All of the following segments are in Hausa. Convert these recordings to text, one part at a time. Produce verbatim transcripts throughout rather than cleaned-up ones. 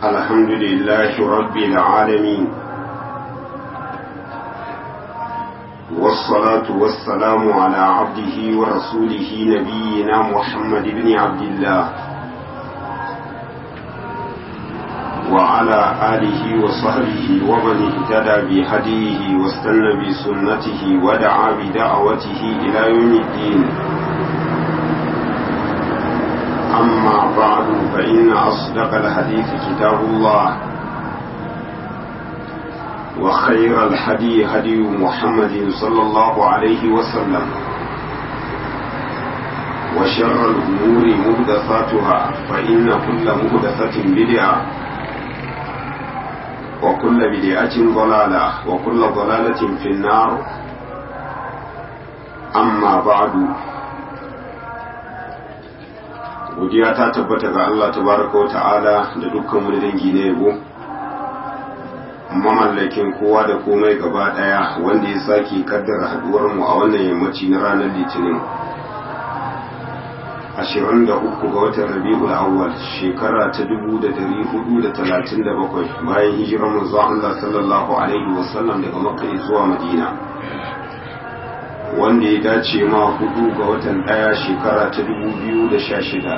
الحمد لله رب العالمين والصلاة والسلام على عبده ورسوله نبينا محمد بن عبد الله وعلى آله وصحبه ومن اهتدى بهديه واستنى بسنته ودعا بدعوته إلى يوم الدين. أما بعد فإن أصدق الحديث كتاب الله وخير الهدي هدي محمد صلى الله عليه وسلم وشر الأمور محدثاتها فإن كل محدثة بدعة وكل بدعة ضلالة وكل ضلالة في النار. أما بعد godiya ta tabbata ga Allah tabaraka wa ta'ala da dukkan wani dangi na yabo, mamallakin kowa da komai gaba daya, wanda ya sake kaddara haduwar mu a wannan yammaci na ranar litinin ashirin da uku ga watan Rabiul Awwal shekara ta dubu da dari hudu da talatin da bakwai bayan hijirar manzo Allah sallallahu alaihi wasallam daga Makka zuwa Madina, wanda ya dace ma hudu ga watan daya shekara ta dubu biyu da sha shida.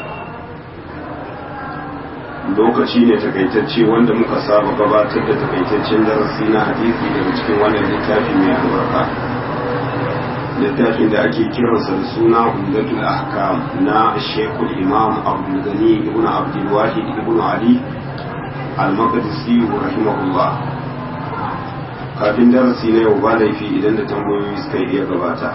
Lokaci ne takaitacce wanda muka saba gabatar da takaitaccen darasi na hadisi daga cikin wannan littafi mai albarka, littafin da ake kiransa da suna Umdatul Ahkam na Sheikhul Imam Abdul Ghani ibn Abdul Wahid ibn Ali al-Maqdisi rahimahullah. Kafin darasi na yau ba laifi idan da tambayoyi suka iya gabata.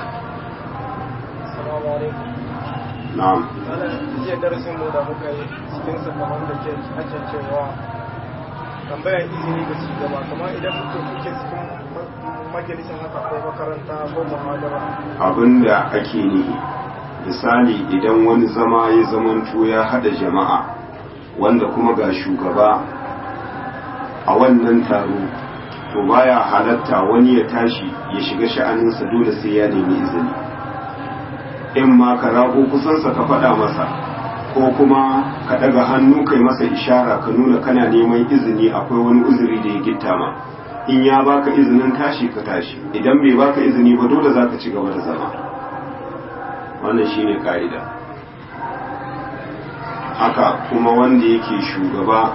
Na'am. Jiya darasin mu da muka yi cikin sakamakon da ke ake cewa tambayar izini ga shugaba, kamar idan mutum kuke cikin majalisar haka ko makaranta ko muhadara. Abinda ake nihi, misali idan wani zama ya zamanto ya hada jama'a wanda kuma ga shugaba a wannan taro, to baya halatta wani ya tashi ya shiga sha'aninsa, dole sai ya nemi izini. In ma ka rago kusansa ka faɗa masa, ko kuma ka ɗaga hannu kai masa ishara ka nuna kana neman izini, akwai wani uzuri da ya gitta ma. In ya baka izinin tashi ka tashi, idan bai baka izini ba dole za ka ci gaba da zama. Wannan shine ka'ida. Haka kuma wanda yake shugaba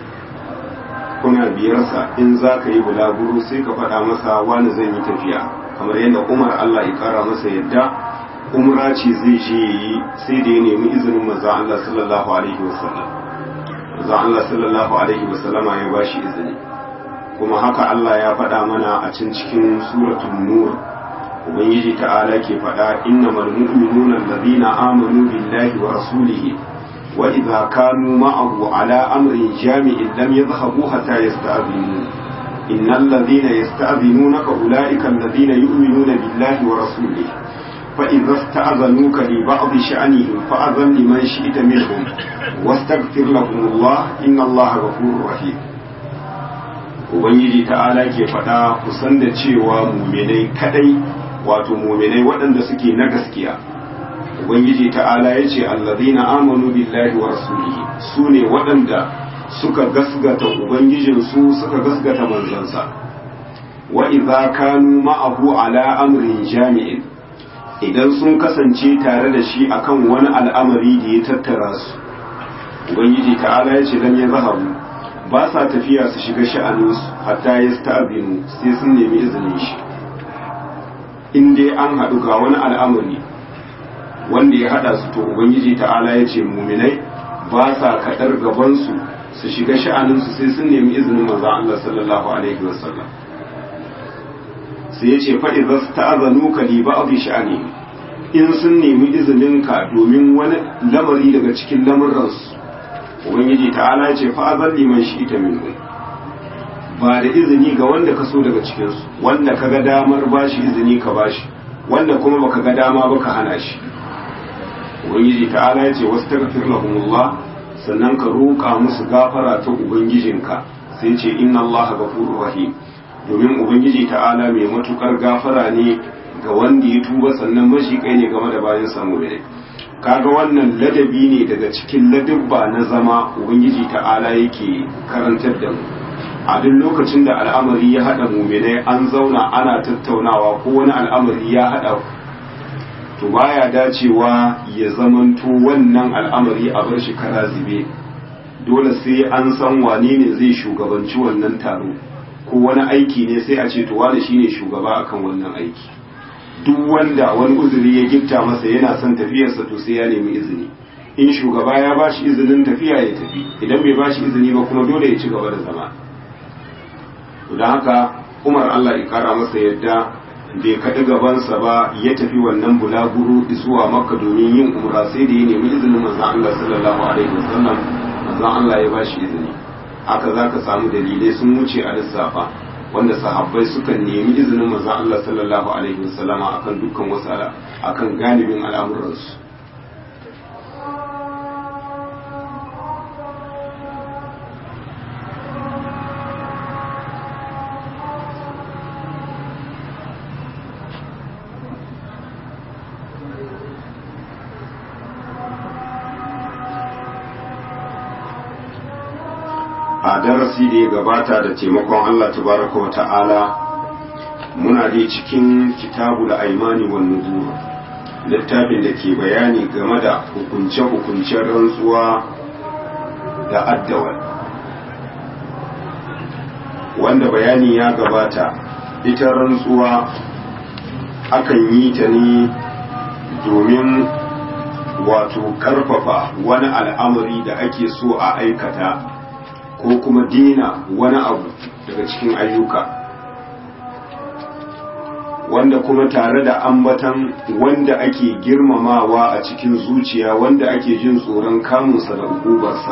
kuna biyarsa, in za ka yi bulaguro sai ka faɗa masa wani zan yi tafiya, kamar yadda Umar Allah ya ƙara masa yadda umra ce zai je yi, sai da ya nemi izinin manzon Allah sallallahu alaihi wasallam. Manzon Allah sallallahu alaihi wasallama ya bashi izini. Kuma haka Allah ya faɗa mana a cikin cikin suratul Nur, Ubangiji ta'ala ke faɗa innamal mu'minuna alladhina amanu billahi wa rasulihi wa idza kanu ma'ahu ala amrin jami'in lam yadhhabu hatta yasta'dhinu innal ladhina yasta'dhinunaka ulaika alladhina yu'minuna billahi wa rasulihi فإذا استأذنوك لبعض شأنهم فأذن لمن شئت منهم واستغفر لهم الله إن الله غفور رحيم. Ubangiji ta'ala ke faɗa kusan da cewa muminai kadai, wato muminai waɗanda suke na gaskiya. Ubangiji ta'ala ya ce allazina amanu billahi wa rasulihi, su ne waɗanda suka gasgata Ubangijinsu suka gasgata manzansa. Wa idza kanu ma'ahu ala amrin jami'in, idan sun kasance tare da shi akan wani al'amari da ya tattara su, Ubangiji ta'ala ya ce dan ya zahabu ba sa tafiya su shiga sha'aninsu hatta ya sta'abinu, sai sun nemi izinin shi. In dai an haɗu ga wani al'amari wanda ya haɗa su, to Ubangiji ta'ala ya ce muminai ba sa kaɗar gabansu su shiga sha'aninsu sai sun nemi izinin manzon Allah sallallahu alaihi wasallam. Sai ya ce faɗi za su ta'azanu ka li ba abu sha'ani, in sun nemi izininka domin wani lamari daga cikin lamurransu, Ubangiji ta'ala ya ce fa'azan liman shi ita min, ba da izini ga wanda ka so daga cikinsu, wanda ka ga damar ba shi izini ka ba shi, wanda kuma ba ka ga dama ba ka hana shi. Ubangiji ta'ala ya ce wasu tagfir lahumullah, sannan ka roƙa musu gafara ta Ubangijinka, sai ce inna Allah ghafurur rahim, domin Ubangiji ta'ala mai matukar gafara ne ga wanda ya tuba, sannan mashi kai ne game da bayan samu da kaga wannan ladabi ne daga cikin ladabba na zama ubangiji ta'ala yake karantar da mu a duk lokacin da al'amari ya hada mu'minai an zauna ana tattaunawa ko wani al'amari ya hada to baya dacewa ya zamanto wannan al'amari a bar shi kara zube dole sai an san wane ne zai shugabanci wannan taro ko wani aiki ne sai a ce to wani shine shugaba akan wannan aiki duk wanda wani uzuri ya gifta masa yana son tafiyarsa to sai ya nemi izini in shugaba ya bashi izinin tafiya ya tafi idan bai bashi izini ba kuma dole ya ci gaba da zama to dan haka Umar Allah ya kara masa yadda bai kaɗi gabansa ba ya tafi wannan bulaguro zuwa Makka domin yin umra sai da ya nemi izinin manzon Allah sallallahu alaihi wasallam manzon Allah ya bashi izini haka zaka samu dalilai sun wuce a lissafa wanda sahabbai sukan nemi izinin manzon Allah sallallahu alaihi wasallama akan dukkan wasu akan galibin al'amuransu a darasi da ya gabata da taimakon Allah tabaraka wa ta'ala muna dai cikin kitabul aimani wan nuzur littafin da ke bayani game da hukunce-hukuncen rantsuwa da addawal wanda bayani ya gabata ita rantsuwa akan yi ta ne domin wato karfafa wani al'amari da ake so a aikata ko kuma dina wani abu daga cikin ayyuka wanda kuma tare da ambatan wanda ake girmamawa a cikin zuciya wanda ake jin tsoron kamunsa da hukubarsa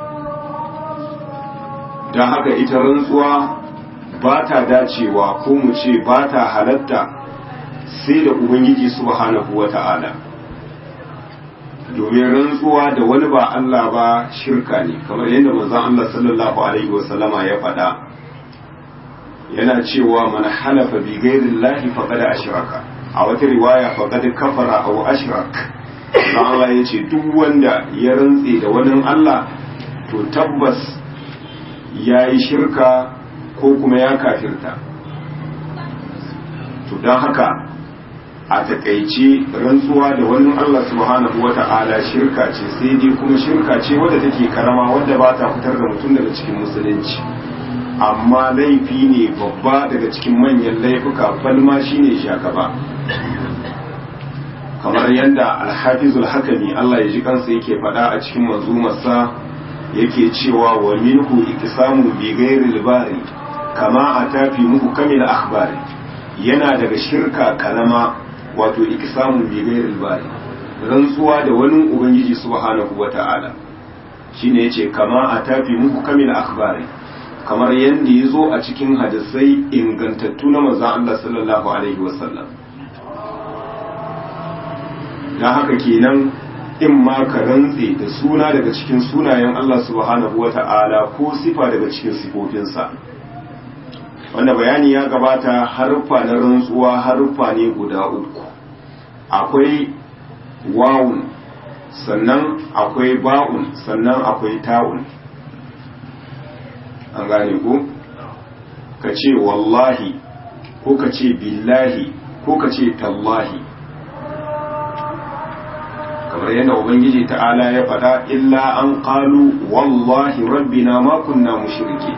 don haka ita rantsuwa ba ta dacewa ko mu ce ba ta halatta sai da ubangiji subhanahu wa ta'ala domin rantsuwa da wani ba Allah ba shirka ne kamar yadda manzon Allah sallallahu alaihi wasallama ya faɗa yana cewa man halafa bi ghairillahi faqad ashraka a wata riwaya faqad kafara aw ashrak dan Allah yace duk wanda ya rantse da wani Allah to tabbas yayi shirka ko kuma ya kafirta to dan haka a takaice rantsuwa da wani Allah subhanahu wata'ala shirka ce sai dai kuma shirka ce wadda take karama wadda ba ta fitar da mutum daga cikin musulunci amma laifi ne babba daga cikin manyan laifuka balma shine shakaba kamar yadda alhafizul hakami Allah ya ji kansa yake faɗa a cikin manzumarsa yake cewa wa minhu iqsamu bi ghairi bari kama atafi muku kamil akhbari yana daga shirka karama wato ikisamu bi ghairil bari rantsuwa da wani ubangiji subhanahu wata'ala shine yace kama atafi muku kamil akhbari kamar yanda yazo a cikin hadisai ingantattu na manzon Allah sallallahu alaihi wasallam dan haka kenan in ma ka rantse da suna daga cikin sunayen Allah subhanahu wata'ala ko sifa daga cikin sifofinsa wanda bayani ya gabata haruffa na rantsuwa haruffa ne guda uku akwai wawun sannan akwai ba'un sannan akwai ta'un an gane ku ka ce wallahi ko ka ce billahi ko ka ce tallahi kamar yadda ubangiji ta'ala ya faɗa illa an qalu wallahi rabbina ma kunna mushriki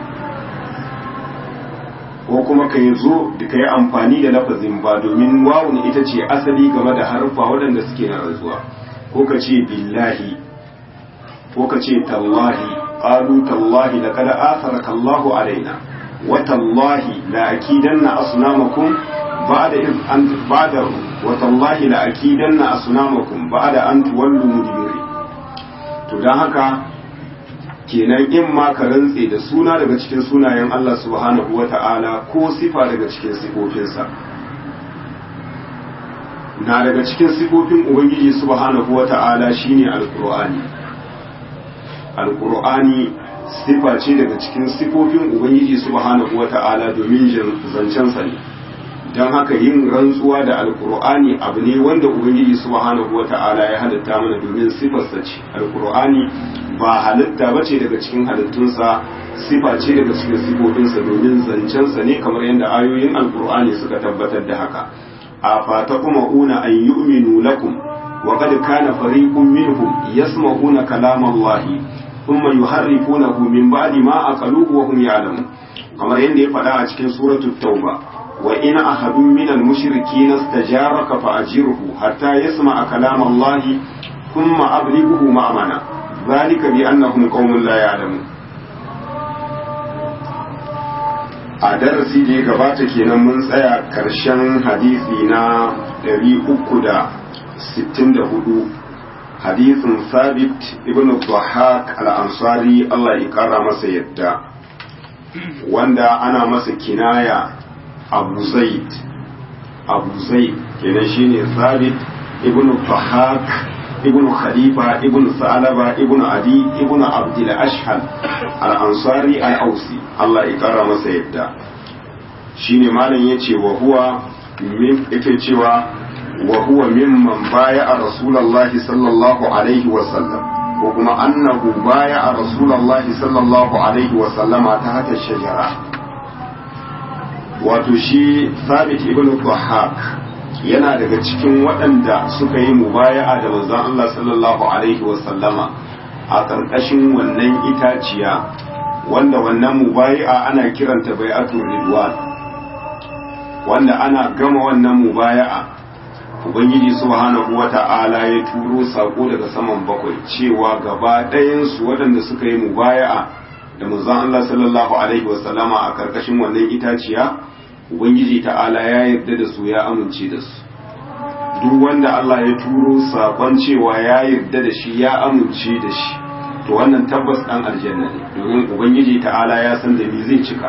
ko kuma ka yi zo da ka yi amfani da lafazin ba domin wawun ita ce asali game da harfa waɗanda suke na rantsuwa ko ka ce billahi ko ka ce tallahi qalu tallahi laqad atharaka Allahu alaina wa tallahi la akidanna asnamakum ba'da iz an ba'da wa tallahi la akidanna asnamakum ba'da an tuwallu mudbiri to dan haka kenan in ma ka rantse da suna daga cikin sunayen Allah subhanahu wata'ala ko sifa daga cikin sifofinsa na daga cikin sifofin ubangiji subhanahu wata'ala shine alqur'ani alqur'ani sifa ce daga cikin sifofin ubangiji subhanahu wata'ala domin zancen sa ne don haka yin rantsuwa da alkur'ani abu ne wanda ubangiji subhanahu wata'ala ya halitta mana domin sifarsa ce. Alkur'ani ba halitta bace daga cikin halittunsa, sifa ce daga cikin sifofinsa, domin zancensa ne kamar yadda ayoyin alkur'ani suka tabbatar da haka. a fata kuma una an yu'minu lakum wa qad kana fariqun minhum yasma'una kalama allahi thumma yuharrifunahu min ba'di ma aqaluhu wa hum ya'lamun, kamar yadda ya faɗa a cikin suratul tauba wa in ahadun minal mushrikeena istajaraka fa ajirhu hatta yasma'a kalama allahi thumma ablighuhu ma'amana dhalika bi annahum qaumun la ya'lamun. a darasi da ya gabata kenan mun tsaya karshen hadisi na ɗari uku da sittin da hudu, hadisin Sabit ibn Dhahhak al-Ansari Allah ya kara masa yadda, wanda ana masa kinaya Abu Zaid. Abu Zaid kenan shine Sabit ibn Dhahhak ibn Khalifa ibn Sa'laba ibn Adi ibn Abdul Ashhal al-Ansari al-Ausi Allah ya kara masa yadda. Shine malam yace wa huwa min yake cewa wa huwa mimman baya'a Rasulullahi sallallahu alaihi wa sallam, ko kuma annahu baya'a Rasulullahi sallallahu alaihi wa sallama ta hata shajara. Wato shi Thabit ibn Dhahhak yana daga cikin waɗanda suka yi mubaya'a da manzon Allah sallallahu alaihi wa sallama a ƙarƙashin wannan itaciya, wanda wannan mubaya'a ana kiranta bai'atul ridwan, wanda ana gama wannan mubaya'a ubangiji subhanahu wata'ala ya turo sako daga saman bakwai cewa gaba ɗayan su waɗanda suka yi mubaya'a da manzon Allah sallallahu alaihi wa sallama a ƙarƙashin wannan itaciya, ubangiji ta'ala ya yarda da su, ya amince da su. Duk wanda Allah ya turo sakon cewa ya yarda da shi, ya amince da shi, to wannan tabbas dan aljanna ne, domin ubangiji ta'ala ya san da me zai cika.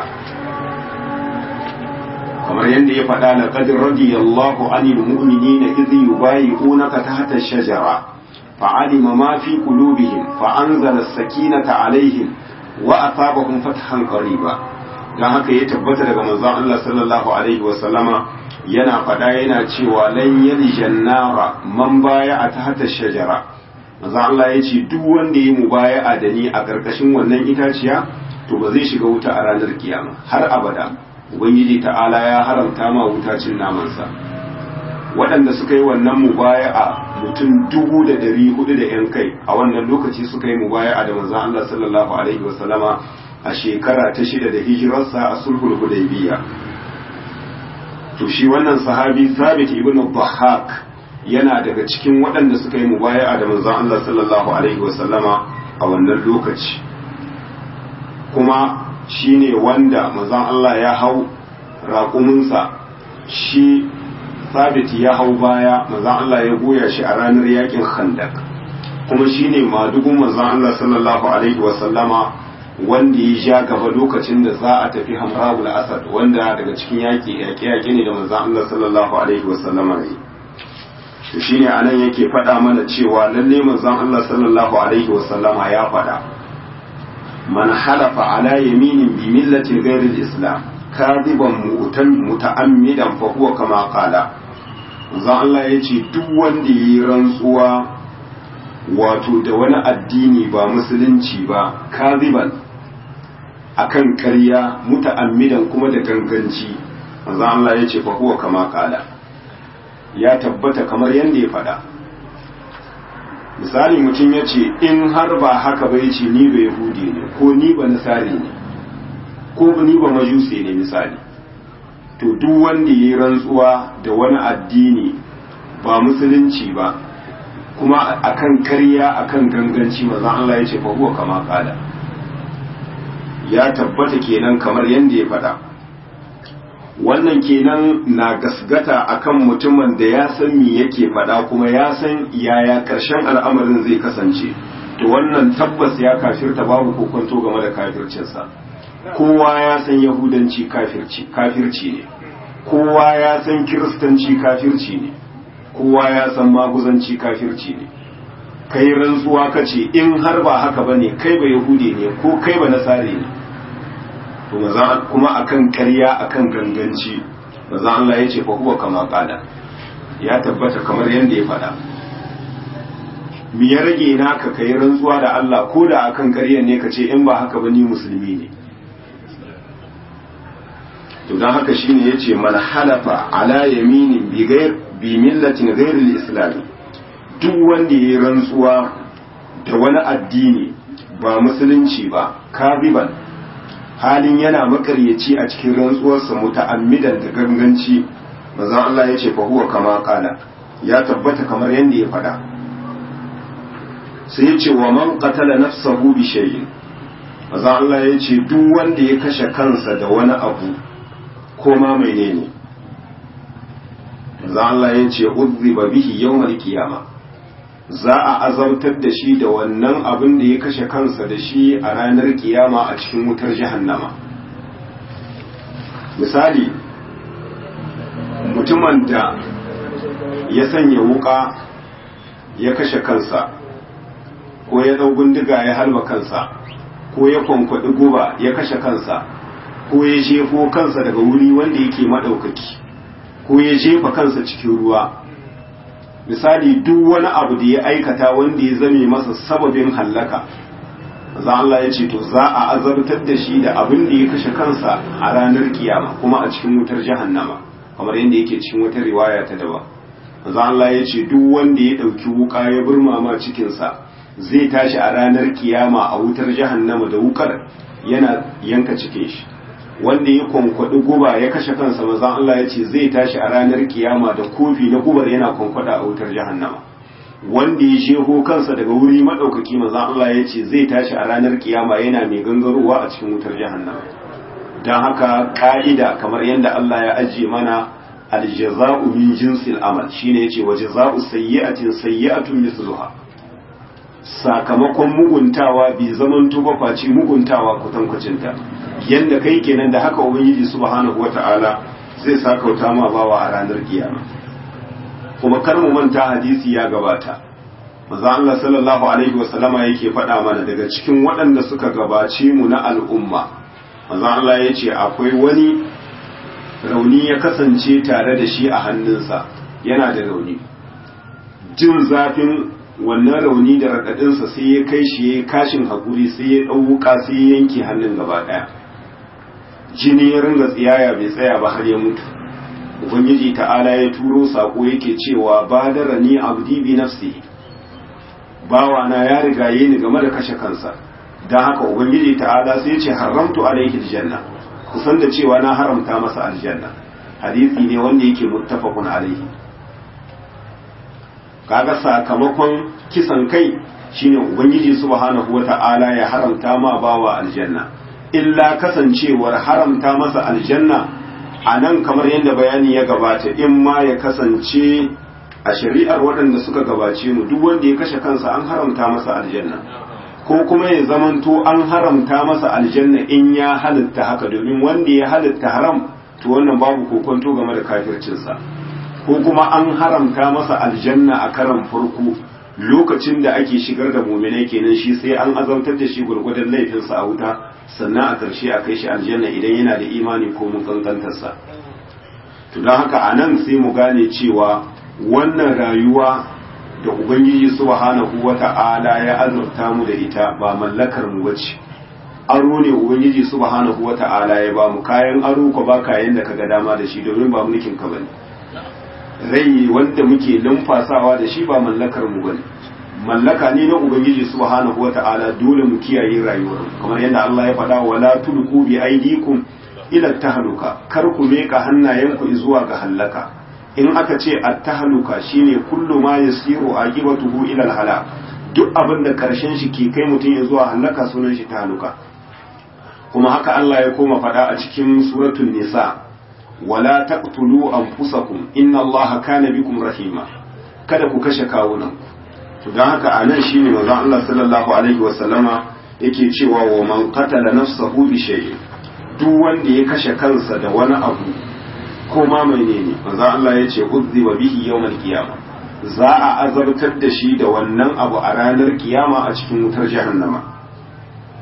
Kamar yadda ya faɗa, laqad radiyallahu 'anil mu'minina idh yubayyi'unaka tahta ash-shajara fa'alima ma fi qulubihim fa'anzala as-sakinata 'alayhim wa asabahum fathan qariba. Dan haka ya tabbata daga manzon Allah sallallahu alaihi wa sallama yana faɗa yana cewa lan yaljan nara man baya'a tahta ash-shajara. Manzon Allah ya ce duk wanda ya mubaya'a da ni a ƙarƙashin wannan itaciya to ba zai shiga wuta a ranar kiyama har abada. Ubangiji ta'ala ya haramta ma wuta cin namansa. Waɗanda suka yi wannan mubaya'a mutum dubu da ɗari hudu da ‘yan kai a wannan lokaci suka yi mubaya'a da manzon Allah sallallahu alaihi wasallama a shekara ta shida da hijirarsa a sulhul hudaybiyya. To shi wannan sahabi Thabit ibn Dhahhak yana daga cikin waɗanda suka yi mubaya'a da manzon Allah sallallahu alaihi wasallama a wannan lokaci, kuma shi ne wanda manzon Allah ya hau raƙuminsa, shi Sabit ya hau baya, manzon Allah ya goya shi a ranar yakin Khandaq, kuma shi ne madugun manzon Allah sallallahu alaihi wasallama wanda ya ja gaba lokacin da za a tafi Hamra'ul Asad, wanda daga cikin yaƙi yaƙe-yaƙe ne da manzon Allah sallallahu alaihi wasallama ne. To shine anan yake faɗa mana cewa lalle manzon Allah sallallahu alaihi wasallama ya faɗa, man halafa ala yaminin bi millati ghairi al-islam kadiban mu'tan muta'ammidan fa huwa kama qala. Manzon Allah yace duk wanda yayi rantsuwa wato da wani addini ba musulunci ba, kadiban akan ƙarya, muta'ammidan kuma da ganganci, manzon Allah yace fa huwa kama qala, ya tabbata kamar yanda ya faɗa. Misali mutum ya ce in har ba haka bai ce ni ba yahudi ne, ko ni ba nasari ne, ko ni ba majusi ne misali, to duk wanda ya yi rantsuwa da wani addini ba musulunci ba kuma akan karya akan ganganci, manzon Allah ya ce fa huwa kama kala, ya tabbata kenan kamar yadda ya faɗa. Wannan kenan na gasgata akan mutumin da ya san me yake faɗa kuma ya san yaya ƙarshen al'amarin zai kasance, to wannan tabbas ya kafirta, babu kokonto game da kafircinsa. Kowa ya san yahudanci kafirci kafirci ne, kowa ya san kiristanci kafirci ne, kowa ya san maguzanci kafirci ne. Kai rantsuwa kace in har ba haka bane kai ba yahudi ne ko kai ba nasare ne, kuma akan ƙarya akan ganganci, manzo Allah ya ce fa huwa kama qala ya tabbata kamar yanda ya faɗa. Me ya rage naka kai rantsuwa da Allah ko da akan ƙaryar ne ka ce in ba haka ba ni musulmi ne. To dan haka shine yace man halafa ala yaminin bi ghair bi millatin ghair al-islam, duk wanda yayi rantsuwa da wani addini ba musulunci ba kabiban halin yana makaryaci a cikin rantsuwarsa muta'ammidan da ganganci, manzon Allah yace fa huwa kama qala ya tabbata kamar yanda ya faɗa. sai yace wa man qatala nafsahu bi shay'in, manzon Allah yace duk wanda ya kashe kansa da wani abu ko ma menene, manzon Allah yace udhiba bihi yawmal qiyamah, za a azabtar da shi da wannan abin da ya kashe kansa da shi a ranar kiyama a cikin wutar jahannama. Misali, mutumin da ya sanya wuka ya kashe kansa, ko ya ɗau bindiga ya halba kansa, ko ya kwankwaɗi guba ya kashe kansa, ko ya jefo kansa daga wuri wanda yake maɗaukaki, ko ya jefa kansa cikin ruwa. Misali, duk wani abu da ya aikata wanda ya zame masa sababin hallaka, za Allah ya ce to za a azabtar da shi da abin da ya kashe kansa a ranar kiyama kuma a cikin wutar jahannama, kamar yadda yake cikin wata riwaya ta daba. za Allah ya ce duk wanda ya ɗauki wuka ya burmama cikinsa zai tashi a ranar kiyama a wutar jahannama da wukar yana yanka cikin shi. Wanda ya kwankwaɗi guba ya kashe kansa, manzon Allah ya ce zai tashi a ranar kiyama da kofi na gubar yana kwankwada a wutar jahannama. Wanda ya sheho kansa daga wuri madaukaki, manzon Allah ya ce zai tashi a ranar kiyama yana mai gangarowa a cikin wutar jahannama. Dan haka ka'ida kamar yadda Allah ya ajiye mana aljaza'u min jinsil amal, shine yace wa jaza'u sayyi'atin sayyi'atun mithluha. Sakamakon muguntawa bi zaman tuba face muguntawa kwatankwacinta. Yanda kai kenan da haka ubangiji subhanahu wata'ala zai sakauta ma bawa a ranar kiyama. Kuma kar mu manta hadisi ya gabata, manzo Allah sallallahu alaihi wasallama yake faɗa mana daga cikin waɗanda suka gabace mu na al'umma, manzo Allah yace akwai wani rauni ya kasance tare da shi a hannunsa, yana da rauni. Jin zafin wannan rauni da raɗaɗinsa sai ya kai shi ya kashin hakuri, sai ya ɗauka sai ya yanke hannun gaba ɗaya. Jini ya ringa tsiyaya bai tsaya ba har ya mutu. Ubangiji ta'ala ya turo sako yake cewa badarani abdi bi nafsi, bawana ya rigaye ni game da kashe kansa. Dan haka ubangiji ta'ala sai ya ce haramtu alaihi aljanna, kusan da cewa na haramta masa aljanna. Hadisi ne wanda yake muttafaqun alaihi. Kaga sakamakon kisan kai shine ubangiji subhanahu wata'ala ya haramta ma bawa aljanna. Illa kasancewar haramta masa aljanna a nan kamar yadda bayani ya gabata, in ma ya kasance a shari'ar waɗanda suka gabace mu duk wanda ya kashe kansa an haramta masa aljanna, ko kuma ya zamanto an haramta masa aljanna in ya halitta haka, domin wanda ya halitta haram to wannan babu kokonto game da kafircinsa, ko kuma an haramta masa aljanna a karan farko lokacin da ake shigar da muminai kenan, shi sai an azabtar da shi gurgurdan laifinsa a wuta, sannan a ƙarshe a kai shi aljanna idan yana da imani ko mun kankantarsa. To don haka a nan sai mu gane cewa wannan rayuwa da ubangiji subhanahu wata'ala ya azurta mu da ita ba mallakar mu bace, aro ne ubangiji subhanahu wata'ala ya ba mu. Kayan aro ko ba kayan da kaga dama da shi, domin ba mulkin ka bane. Rai wanda muke numfasawa da shi ba mallakar mu bane, mallaka ne na ubangiji subhanahu wata'ala. Dole mu kiyaye rayuwar kamar yadda Allah ya faɗa, wala tulqu bi aydikum ila tahluka, kar ku meka hannayenku zuwa ga halaka. In aka ce at-tahluka shine kullu ma yasiru aqibatuhu ila al-halak, duk abin da karshen shi ke kai mutum ya zuwa halaka sunan shi tahluka. Kuma haka Allah ya koma faɗa a cikin suratul nisa, wala taqtulu anfusakum inna Allaha kana bikum rahima, kada ku kashe kawunanku. To dan haka anan shine manzon Allah sallallahu alaihi wasallama yake cewa wa man qatala nafsahu bi shay'in, duk wanda ya kashe kansa da wani abu ko ma menene, manzon Allah yace uzziba bihi yawmal qiyamah, za a azabtar da shi da wannan abu a ranar kiyama a cikin wutar jahannama.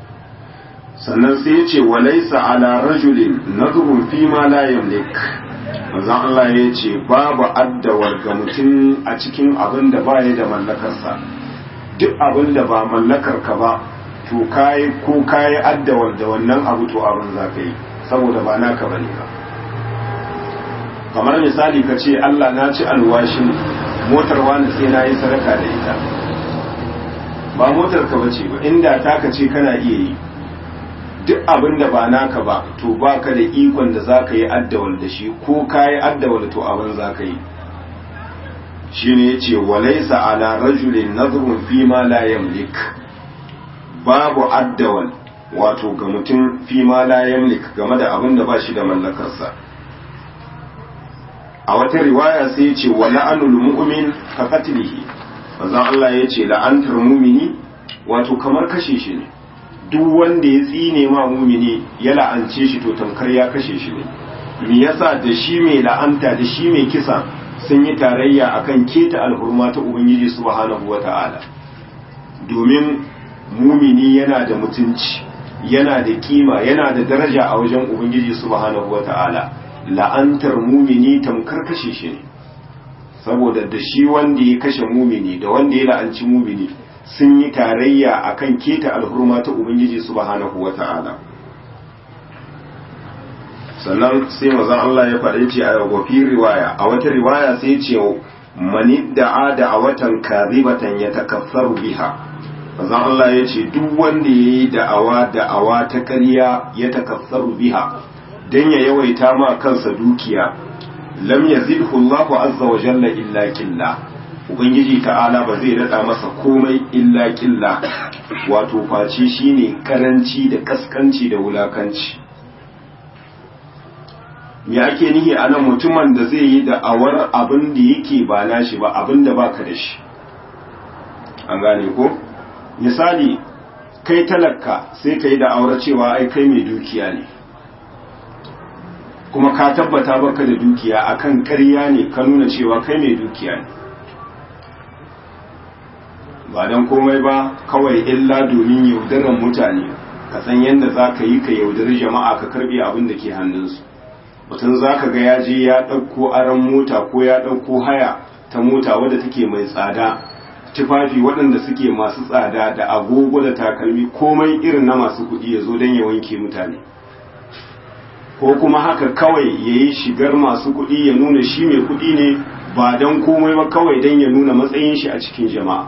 Sannan sai yace walaysa ala rajulin nadhrun fi ma la yamlik, manzon Allah ya ce babu addawar ga mutum a cikin abin da baya da mallakarsa, duk abin da ba mallakar ka ba to kai ko kai addawar da wannan abu to abin za ka yi saboda ba naka bane ba. Kamar misali ka ce Allah na ci alwashin motar wani sai na yi sadaka da ita, ba motar ka bace ba, inda taka ce kana iya yi. Duk abin da ba naka ba to ba ka da ikon da za ka yi addawal da shi, ko ka yi addawal to abin za ka yi. shi ne ya ce walaisa ala rajulin nazarun fi ma la yamlik, babu addawal wato ga mutum fi ma la yamlik game da abin da ba shi da mallakarsa. A wata riwaya sai ya ce wa la'anul mu'min ka qatlihi, manzon Allah ya ce la'antar mumini wato kamar kashe shi ne. Duk wanda ya tsine ma mumini ya la'ance shi to tamkar ya kashe shi ne. Me yasa da shi mai la'anta da shi mai kisa sun yi tarayya akan keta alhurma ta Ubangiji subhanahu wata'ala. Domin mumini yana da mutunci, yana da kima, yana da daraja a wajen Ubangiji subhanahu wata'ala. La'antar mumini tamkar kashe shi ne. Saboda da shi wanda ya kashe mumini da wanda ya la'anci mumini sun yi tarayya akan keta alhurma ta Ubangiji subhanahu wata'ala. Sannan sai mazan Allah ya faɗi ce a wafi riwaya, a wata riwaya sai ce mani da'a da a watan kazibatan ya takassaru biha. Mazan Allah ya ce duk wanda ya yi da'awa da'awa ta ƙarya ya takassaru biha don ya yawaita ma kansa dukiya, lam yazidhu Allahu azza wa jalla illa qilla. Ubangiji ta'ala ba zai daɗa masa komai illa ƙilla, wato face shine karanci da kaskanci da wulakanci. Me ake nihi a nan? Mutumin da zai yi da'awar abin da yake ba nashi ba, abin da baka da shi. An gane ko? Misali, kai talaka sai ka yi da'awar cewa ai kai mai dukiya ne, kuma ka tabbata baka da dukiya, akan ƙarya ne ka nuna cewa kai mai dukiya ne. Ba don komai ba, kawai illa domin yaudarar mutane, ka san yadda za ka yi ka yaudari jama'a ka karbe abin da ke hannunsu. Mutum za ka ga ya je ya ɗauko aron mota ko ya ɗauko haya ta mota wadda take mai tsada, tufafi waɗanda suke masu tsada da agogo da takalmi, komai irin na masu kuɗi ya zo don ya wanke mutane. Ko kuma haka kawai ya yi shigar masu kuɗi ya nuna shi mai kuɗi ne, ba don komai ba kawai don ya nuna matsayin shi a cikin jama'a.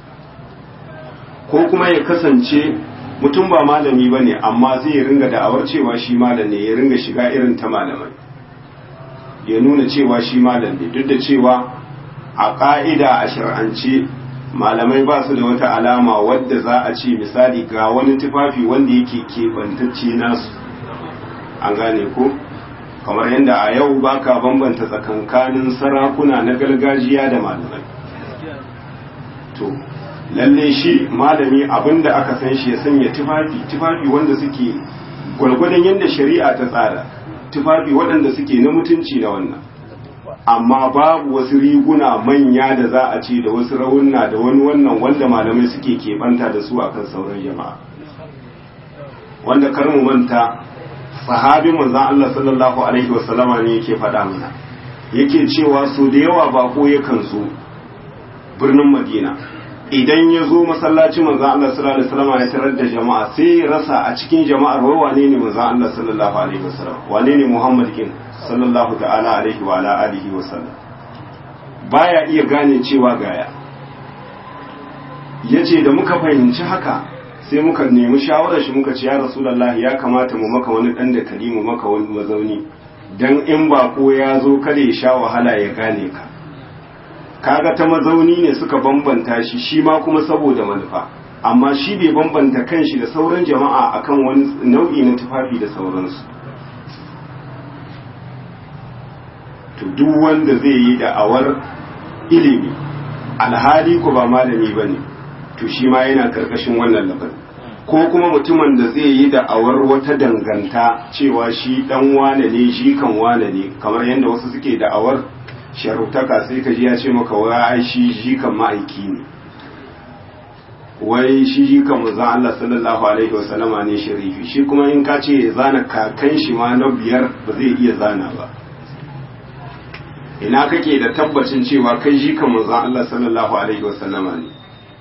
Ko kuma ya kasance mutum ba malami ba ne, amma zai ringa da'awar cewa shi malam ne, ya ringa shiga irin ta malamai, ya nuna cewa shi malam ne, duk da cewa a ƙa'ida a shar'ance malamai ba su da wata alama wadda za a ce misali ga wani tufafi wanda yake keɓantacce nasu. An gane ko? Kamar yadda a yau ba ka bambanta tsakankanin sarakuna na gargajiya da malamai. To, lalle shi malami abinda aka san shi ya sanya tufafi tufafi wanda suke gwargwadon yadda shari'a ta tsara, tufafi waɗanda suke na mutunci na wannan, amma babu wasu riguna manya da za a ce da wasu rawunna da wani wannan wanda malamai suke keɓanta da su akan sauran jama'a. Wanda kar mu manta sahabin manzon Allah sallallahu alaihi wasallama ne yake faɗa mana, yake cewa so da yawa bako yakan zo birnin Madina, idan ya zo masallacin manzan Allah sallallahu alaihi wasallam ya tarar da jama'a sai ya rasa a cikin jama'ar wai wane ne manzan Allah sallallahu alaihi wasallam, wane ne Muhammad kin sallallahu ta'ala alaihi wa ala alihi wasallam, baya iya gane cewa gaya. Yace da muka fahimci haka sai muka nemi shawarar shi, muka ce ya Rasulullah ya kamata mu maka wani dan da kalimu maka wani mazauni, dan in bako ya zo kada ya sha wahala ya gane ka. Kaga ta mazauni ne suka bambanta shi, shi ma kuma saboda manufa, amma shi bai bambanta kanshi da sauran jama'a akan wani nau'i na tufafi da sauransu. To duk wanda zai yi da'awar ilimi alhali ko ba malami bane, to shi ma yana karkashin wannan labar. Ko kuma mutumin da zai yi da'awar wata danganta cewa shi dan wane ne, shi kan wane ne, kamar yadda wasu suke da'awar sharutaka, sai ka ji ya ce maka wai shi jikan ma'aiki ne, wai shi jikan manzon Allah sallallahu alaihi wasallama ne sharifi, shi kuma in ka ce ya zana kakan shi ma na biyar ba zai iya zana ba. ina kake da tabbacin cewa kai shi kan manzon Allah sallallahu alaihi wasallama ne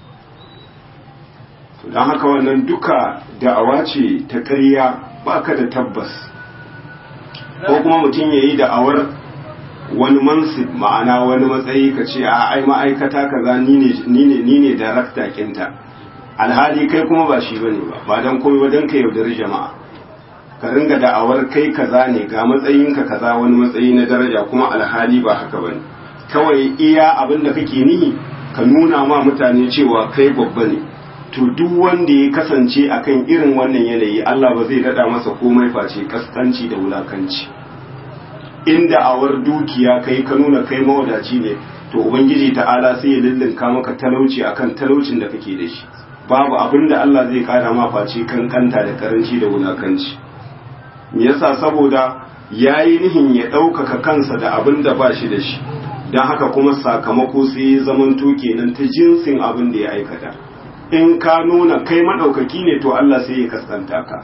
to dan haka wannan duka da'awa ce ta ƙarya baka da tabbas ko kuma mutum yayi da'awar wani mansib ma'ana wani matsayi ka ce a ai ma'aikata kaza ni ne ni ne ni ne director kinta alhali kai kuma ba shi bane ba ba dan komai ba dan ka yaudari jama'a ka ringa da'awar kai kaza ne ga matsayinka kaza wani matsayi na daraja kuma alhali ba haka bane kawai iya abin da kake nihi ka nuna ma mutane cewa kai babba ne to duk wanda ya kasance akan irin wannan yanayi Allah ba zai dada masa komai face kaskanci da wulakanci inda awar dukiya kai ka nuna kai mawadaci ne to ubangiji ta'ala sai ya lullunka maka talauci akan talaucin da kake da shi babu abin da Allah zai kara ma face kankanta da karanci da wulakanci me yasa saboda yayi nihin ya ɗaukaka kansa da abin da ba shi da shi don haka kuma sakamako sai ya zamanto kenan ta jinsin abin da ya aikata in ka nuna kai maɗaukaki ne to Allah sai ya kaskanta ka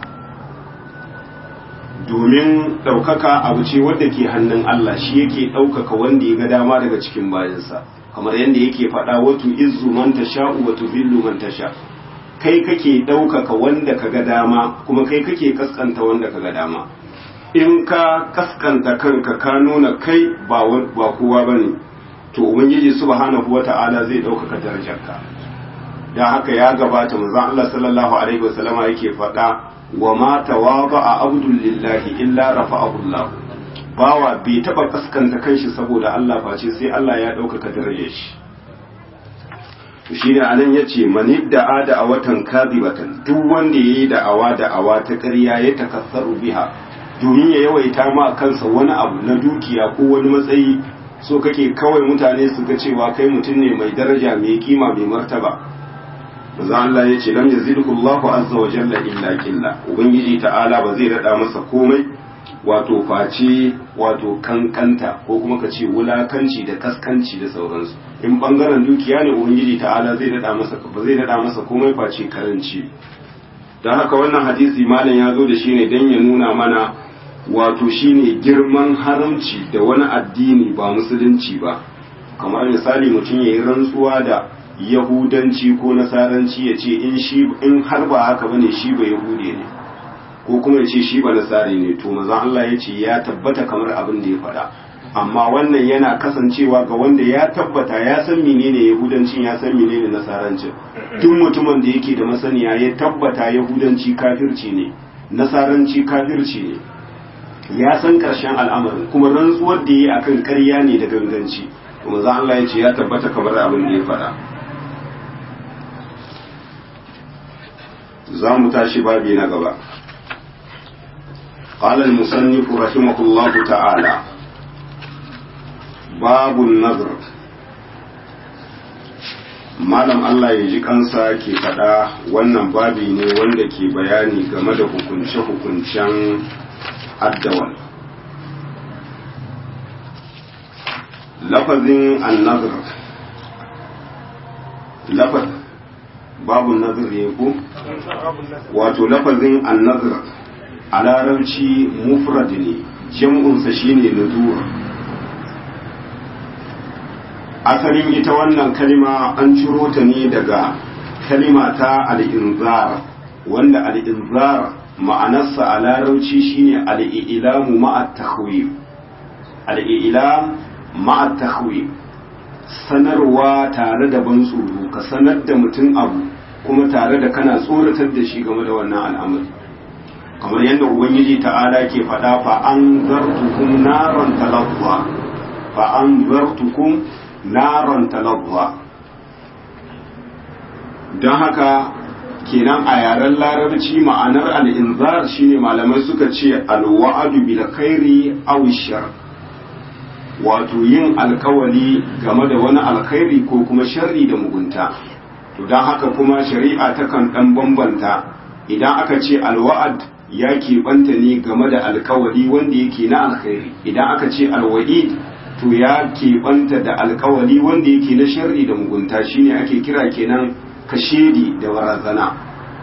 domin ɗaukaka abu ce wadda ke hannun Allah shi yake ɗaukaka wanda ya ga dama daga cikin bayansa kamar yadda yake faɗa watu izzu man tasha'u wa tudhillu man tasha kai kake ɗaukaka wanda ka ga dama kuma kai kake kaskanta wanda ka ga dama in ka kaskanta kanka ka nuna kai ba ba kowa bane to ubangiji subhanahu wata'ala zai ɗaukaka darajarka dan haka ya gabata manzon Allah sallallahu alaihi wasallama yake faɗa wa ma tawaba abdul lillahi illa rafa'ahu Allah bawa bai taba kaskanta kanshi saboda Allah face sai Allah ya ɗaukaka darajar shi shi ne anan yace manidda da a watan kadibatan duk wanda yayi da'awa da'awa ta ƙarya ya takassaru biha domin ya yawaita ma kansa wani abu na dukiya ko wani matsayi so kake kawai mutane su ga cewa kai mutum ne mai daraja mai kima mai martaba manzo Allah yace lam yazidhu Allahu azza wa jalla illa qilla ubangiji ta'ala ba zai rada masa komai wato face wato kankanta ko kuma ka ce wulakanci da kaskanci da sauransu in bangaren dukiya ne ubangiji ta'ala zai dada masa ba zai dada masa komai face karanci dan haka wannan hadisi malam ya zo da shi ne dan ya nuna mana wato shine girman haramci da wani addini ba musulunci ba kamar misali mutum yayi rantsuwa da yahudanci ko nasaranci ya ce in shi in har ba haka bane shi ba yahude ne ko kuma ya ce shi ba nasari ne to manzon Allah ya ce ya tabbata kamar abin da ya faɗa amma wannan yana kasancewa ga wanda ya tabbata ya san menene yahudancin ya san menene nasarancin duk mutumin da yake da masaniya ya tabbata yahudanci kafirci ne nasaranci kafirci ne ya san karshen al'amarin kuma rantsuwar da yi akan ƙarya ne da ganganci to manzon Allah ya ce ya tabbata kamar abin da ya faɗa za mu tashi babi na gaba قال المصنف رحمه الله تعالى باب النذر malam Allah ya ji kansa ke faɗa wannan babi ne wanda ke bayani game da hukunce-hukuncen addawal lafazin annazir lafaz babu nazir ne ko wato lafazin annazir a larabci mufrad ne jam'unsa shine nudur asalin ita wannan kalima an ciro ta ne daga kalima ta al-inzar wanda al-inzar ma'anarsa a larabci shine al-i'lamu ma'a takhwif al-i'lam ma'a takhwif sanarwa tare da ban tsoro ka sanar da mutum abu kuma tare da kana tsoratar da shi game da wannan al'amari kamar yadda ubangiji ta'ala ke faɗa fa an zartukum naran talazza fa an zartukum naran talazza don haka kenan a yaren larabci ma'anar al'inzar shine malamai suka ce alwa'adu bil khairi aw shar wato yin alkawali game da wani alkhairi ko kuma sharri da mugunta to don haka kuma shari'a takan dan bambanta idan aka ce alwa'ad ya keɓanta ne game da alkawari wanda yake na alkhairi idan aka ce alwa'id to ya keɓanta da alkawari wanda yake na sharri da mugunta shine ake kira kenan kashedi da barazana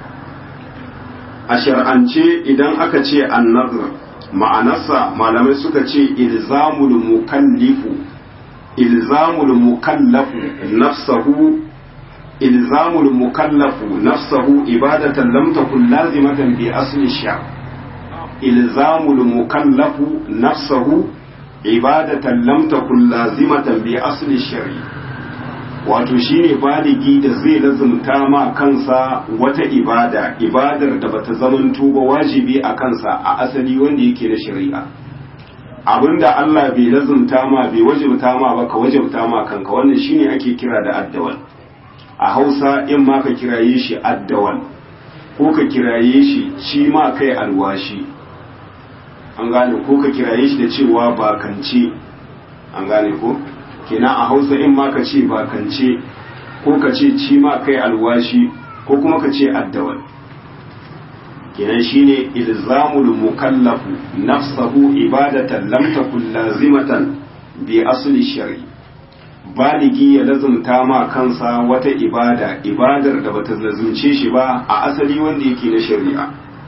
a shar'ance idan aka ce annazr ma'anarsa malamai suka ce ilzamul mukallifu ilzamul mukallafu nafsahu ilzamul mukallafu nafsahu ibadatan lam takun lazimatan bi asli shar ilzamul mukallafu nafsahu ibadatan lam takun lazimatan bi asli shari wato shine baligi da zai lazumta ma kansa wata ibada ibadar da bata zamanto ba wajibi a kansa a asali wanda yake na shari'a abinda Allah bai lazumta ma bai wajibta ma ba ka wajibta ma kanka wannan shine ake kira da addawal a Hausa in ma ka kiraye shi addawal ko ka kiraye shi ci ma kai alwashi an gane ko ka kiraye shi da cewa bakance an gane ko kenan a Hausa in ma ka ce bakance ko ka ce ci ma kai alwashi ko kuma ka ce addawal kenan shine ilzamul mukallafu nafsahu ibadatan lam takun lazimatan bi asli shar'i baligi ya lazumta ma kansa wata ibada ibadar da bata lazumce shi ba a asali wanda yake na shari'a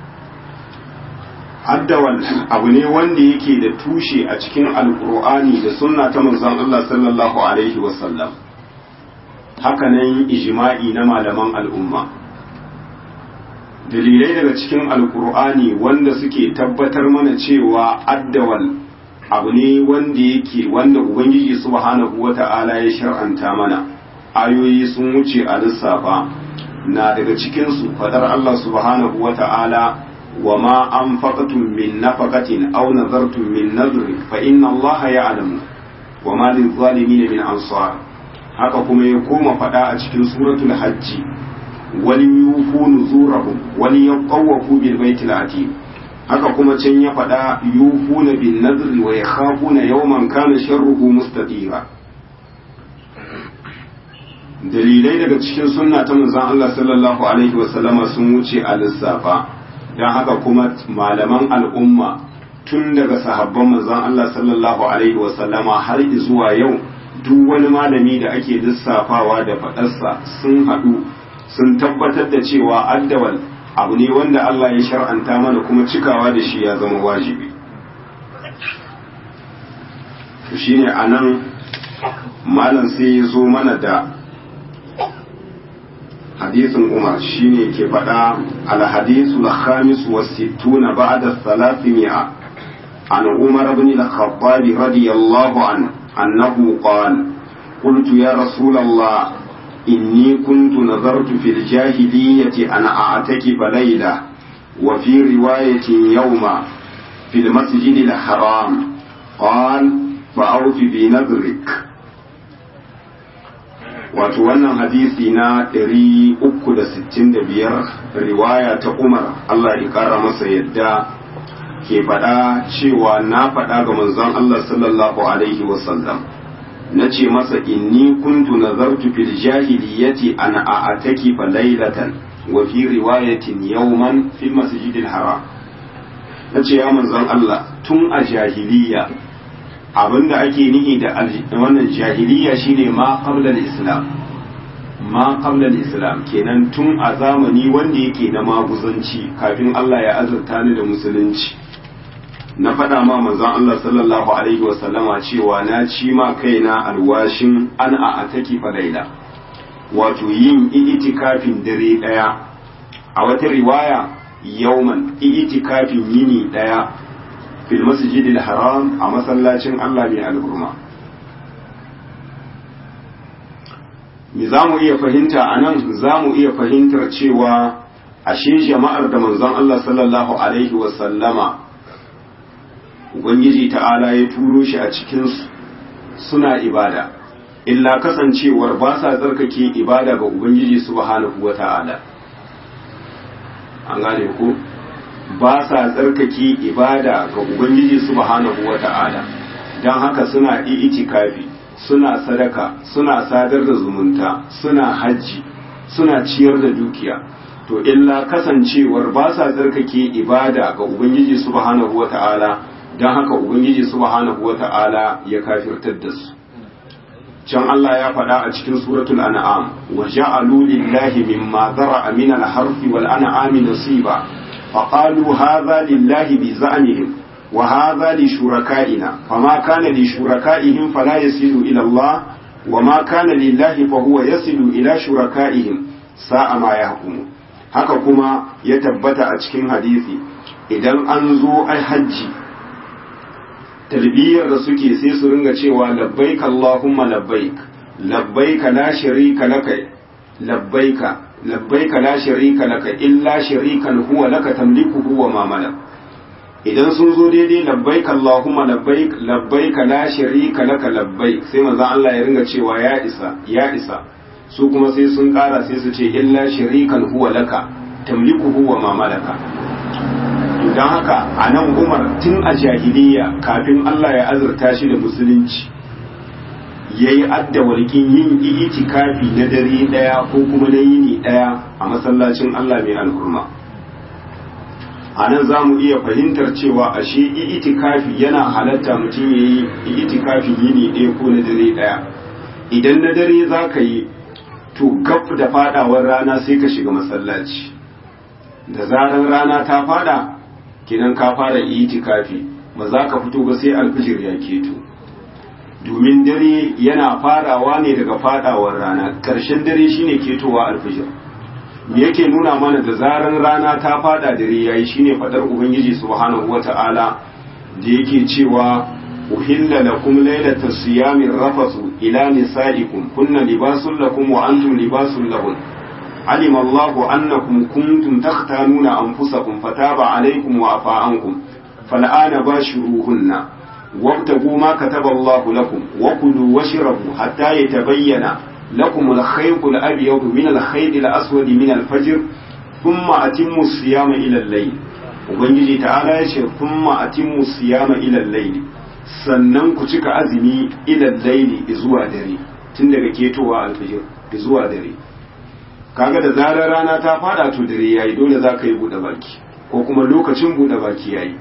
addawal abu ne wanda yake da tushe a cikin alkur'ani da sunna ta manzon Allah sallallahu alaihi wasallam hakanan ijma'i na malaman al'umma dalilai daga cikin alkur'ani wanda suke tabbatar mana cewa addawal abu ne wanda yake wanda ubangiji subhanahu wata'ala ya shar'anta mana ayoyi sun wuce a lissafa na daga cikin su fadar Allah subhanahu wata'ala وما أنفقتم من نفقة أو نذرتم من نذر فإن الله يعلم وما للظالمين من أنصار haka kuma ya koma faɗa a cikin suratul hajji wani yufu nuzurahum wani yaqawafu bil baitil atiq haka kuma can ya faɗa yufuna bin nadri wa yakhafuna yawman kana sharruhu mustatira dalilai daga cikin sunna ta manzon Allah sallallahu alaihi wasallama sun wuce a lissafa don haka kuma malaman al'umma tun daga sahabban manzon Allah sallallahu alaihi wasallama har zuwa yau duk wani malami da ake lissafawa da faɗarsa sun haɗu sun tabbatar da cewa addawal abu ne wanda Allah ya shar'anta mana kuma cikawa da shi ya zama wajibi to shine anan malam sai ya zo mana da hadisin Umar shine ke faɗa al-hadisu al-khamis wa sittuna ba'da thalathimi'a an Umar ibn al-Khattab radiyallahu anhu annahu qala qultu ya Rasul Allah inni kuntu nazartu fil jahiliyyati an a'takifa layla wa fi riwayatin yawma fil masjid al-haram qala fa'awfi bi nadrik wato wannan hadisi na ɗari uku da sittin da biyar riwaya ta Umar Allah ya ƙara masa yadda ke faɗa cewa na faɗa ga manzon Allah sallallahu alaihi wasallam na ce masa inni kuntu nazartu fil jahiliyyati an a'taki fa laylatan wa fi riwayatin yawman fil masjidil haram nace ya manzon Allah tun a jahiliya abinda ake nihi da wannan jahiliya shine ma qabla al-islam ma qabla al-islam kenan tun a zamani wanda yake na maguzanci kafin Allah ya azurta ni da musulunci na faɗa ma manzon Allah sallallahu alaihi wasallama cewa na ci ma kaina alwashin an a ataki falaila wato yin itikafin dare daya a wata riwaya yauman itikafin yini daya fil masjidil haram a masallacin Allah mai alhurma me za mu iya fahimta a nan za mu iya fahimtar cewa ashe jama'ar da manzon Allah sallallahu alaihi wasallama ubangiji ta'ala ya turo shi a cikinsu suna ibada illa kasancewar ba sa tsarkake ibada ga ubangiji subhanahu wa ta'ala an gane ko ba sa tsarkake ibada ga ubangiji subhanahu wa ta'ala don haka suna itikafi suna sadaka suna sadar da zumunta suna hajji suna ciyar da dukiya to illa kasancewar ba sa tsarkake ibada ga ubangiji subhanahu wa ta'ala don haka ubangiji subhanahu wa ta'ala ya kafirtar da su can Allah ya faɗa a cikin suratul an'am wa ja'alu lillahi mimma zara'a min al-harfi wal an'ami nasiba فقالوا هذا لله بزعمهم wa hadha li shuraka'ina fama kana li shuraka'ihim fala yasilu ila Allah wa ma kana lillahi fa huwa yasilu ila shuraka'ihim sa'a ma yahkumu. Haka kuma ya tabbata a cikin hadisi idan an zo ai hajji talbiyar da suke sai su ringa cewa labbaik Allahumma labbaik labbaik la sharika laka labbaika labbaika la sharika laka illa sharikan huwa laka tamlikuhu wa ma malak. Idan sun zo daidai labbaik Allahumma labbaik labbaik la sharika laka labbaik sai manzon Allah ya ringa cewa ya isa ya isa, su kuma sai sun kara sai su ce illa sharikan huwa laka tamlikuhu wa ma malaka. Don haka a nan Umar tun a jahiliya kafin Allah ya azurta shi da musulunci ya yi adda walƙin yin itikafi na dare ɗaya ko kuma na yini ɗaya a masallacin Allah mai alhurma. A nan za mu iya fahimtar cewa ashe itikafi yana halatta mutum ya yi itikafin yini ɗaya ko na dare ɗaya. Idan na dare za ka yi to gab da fadawar rana sai ka shiga masallaci, da zarar rana ta fada kinan ka fara itikafi ba za ka fito ba sai alfijir ya keto, domin dare yana farawa ne daga fadawar rana, ƙarshen dare shine ketowa alfijir. Me yake nuna mana da zaran rana ta fada dare yayi shine fadar ubangiji subhanahu wata'ala da yake cewa uhilla lakum laylata siyami rafasu ila nisaikum kunna libasul lakum wa antum libasul lahun علم الله أنكم كنتم تختانون أنفسكم فتاب عليكم وعفى عنكم فالآن باشروهن وابتغوا ما كتب الله لكم وكلوا واشربوا حتى يتبين لكم الخيط الأبيض من الخيط الأسود من الفجر ثم أتموا الصيام إلى الليل. ubangiji ta'ala ya ce thumma atimmu siyama ila al-layli, sannan ku cika azumi ila al-layli zuwa dare, tun daga ketowa al-fajr zuwa dare. Kaga da zarar rana ta fada to dare yayi, dole za ka yi bude baki ko kuma lokacin bude baki yayi.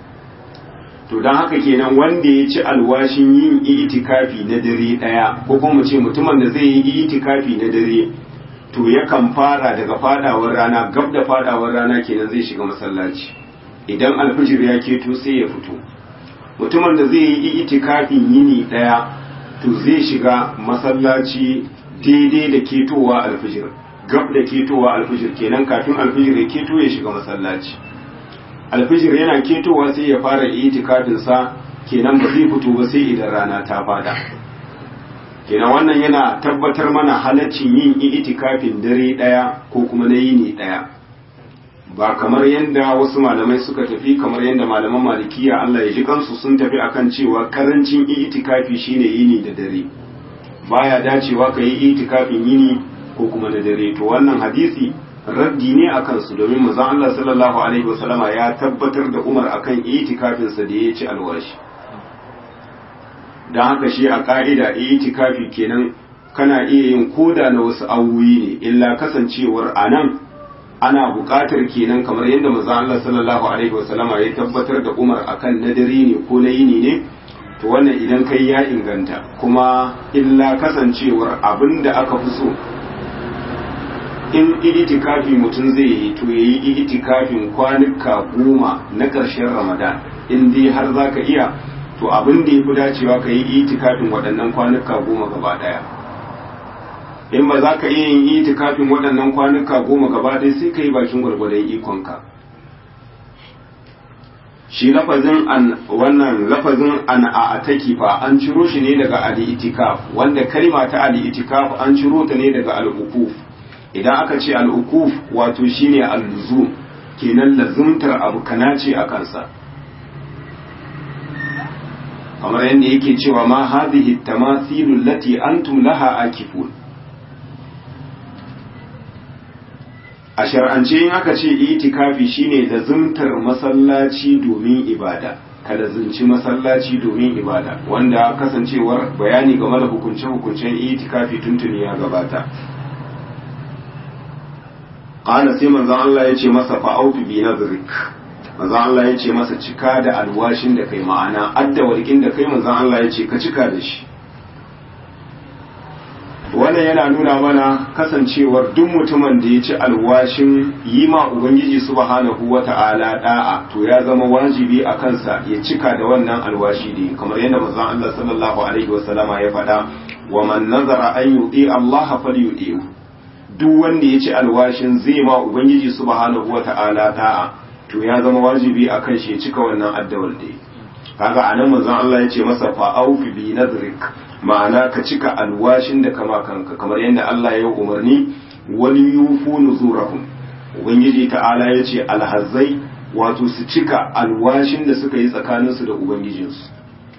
To dan haka kenan wanda ya ci alwashin yin itikafi na dare daya ko kuma mu ce mutumin da zai yi itikafi na dare to yakan fara daga fadawar rana, gab da fadawar rana kenan zai shiga masallaci. Idan alfijir ya keto sai ya fito. Mutumin da zai yi itikafin yini daya to zai shiga masallaci daidai da ketowa alfijir, gab da ketowa alfijir kenan, kafin alfijir ya keto ya shiga masallaci. Alfijir yana ketowa sai ya fara itikafin sa kenan, ba zai fito ba sai idan rana ta fada. Kenan wannan yana tabbatar mana halaccin yin itikafin dare daya ko kuma na yini daya, ba kamar yadda wasu malamai suka tafi, kamar yadda malaman malikiya Allah ya ji kansu sun tafi akan cewa karancin itikafi shine yini da dare, baya dacewa ka yi itikafin yini ko kuma na dare. To wannan hadisi raddi ne akan su, domin manzon Allah sallallahu alaihi wasallama ya tabbatar da Umar akan itikafin sa da ya ci alwashi. Dan haka shi a ka'ida itikafi kenan kana iya yin koda na wasu awoyi ne, illa kasancewar anan ana buƙatar kenan kamar yadda manzon Allah sallallahu alaihi wasallama ya tabbatar da Umar akan na dare ne ko na yini ne, to wannan idan kai ya inganta. Kuma illa kasancewar abinda aka fi so in itikafi mutum zai yi to yayi itikafin kwanuka goma na ƙarshen Ramadan, in dai har zaka iya to abin da yafi dacewa ka yi itikafin waɗannan kwanuka goma gaba ɗaya. In ba za ka iya yin itikafin waɗannan kwanuka goma gaba ɗaya sai ka yi bakin gwargwadon ikonka. Shi lafazin an wannan lafazin an a atakifa an ciro shi ne daga al-itikaf, wanda kalma ta al-itikaf an ciro ta ne daga al-ukuf. Idan aka ce al-ukuf wato shine al-luzum, kenan lazumtar abu kana ce a kansa. Kamar yadda yake cewa ma hadhihi tamathilu allati antum laha akifun. A shar'ance in aka ce itikafi shine lazumtar masallaci domin ibada, ka lazumci masallaci domin ibada, wanda kasancewar bayani game da hukunce-hukuncen itikafi tuntuni ya gabata. Qala sai manzon Allah ya ce masa fa'autu bi nadrik, manzon Allah ya ce masa cika da alwashin da kai, ma'ana adda walƙin da kai manzon Allah ya ce ka cika da shi. wannan yana nuna mana kasancewar duk mutumin da ya ci alwashin yi ma ubangiji subhanahu wata'ala da'a to ya zama wajibi a kansa ya cika da wannan alwashi ne kamar yadda manzon Allah sallallahu alaihi wasallama ya faɗa wa man nazara an yuti Allah falyuti'u duk wanda ya ci alwashin zai ma ubangiji subhanahu wata'ala da'a to ya zama wajibi a kan shi ya cika wannan addawal da kaga anan manzon Allah ya ce masa fa aufi bi nadrik ma'ana ka cika alwashin da kama kanka kamar yadda Allah ya umarni wani yufu nuzurahum ubangiji ta'ala ya ce alhazzai wato su cika alwashin da suka yi tsakaninsu da ubangijinsu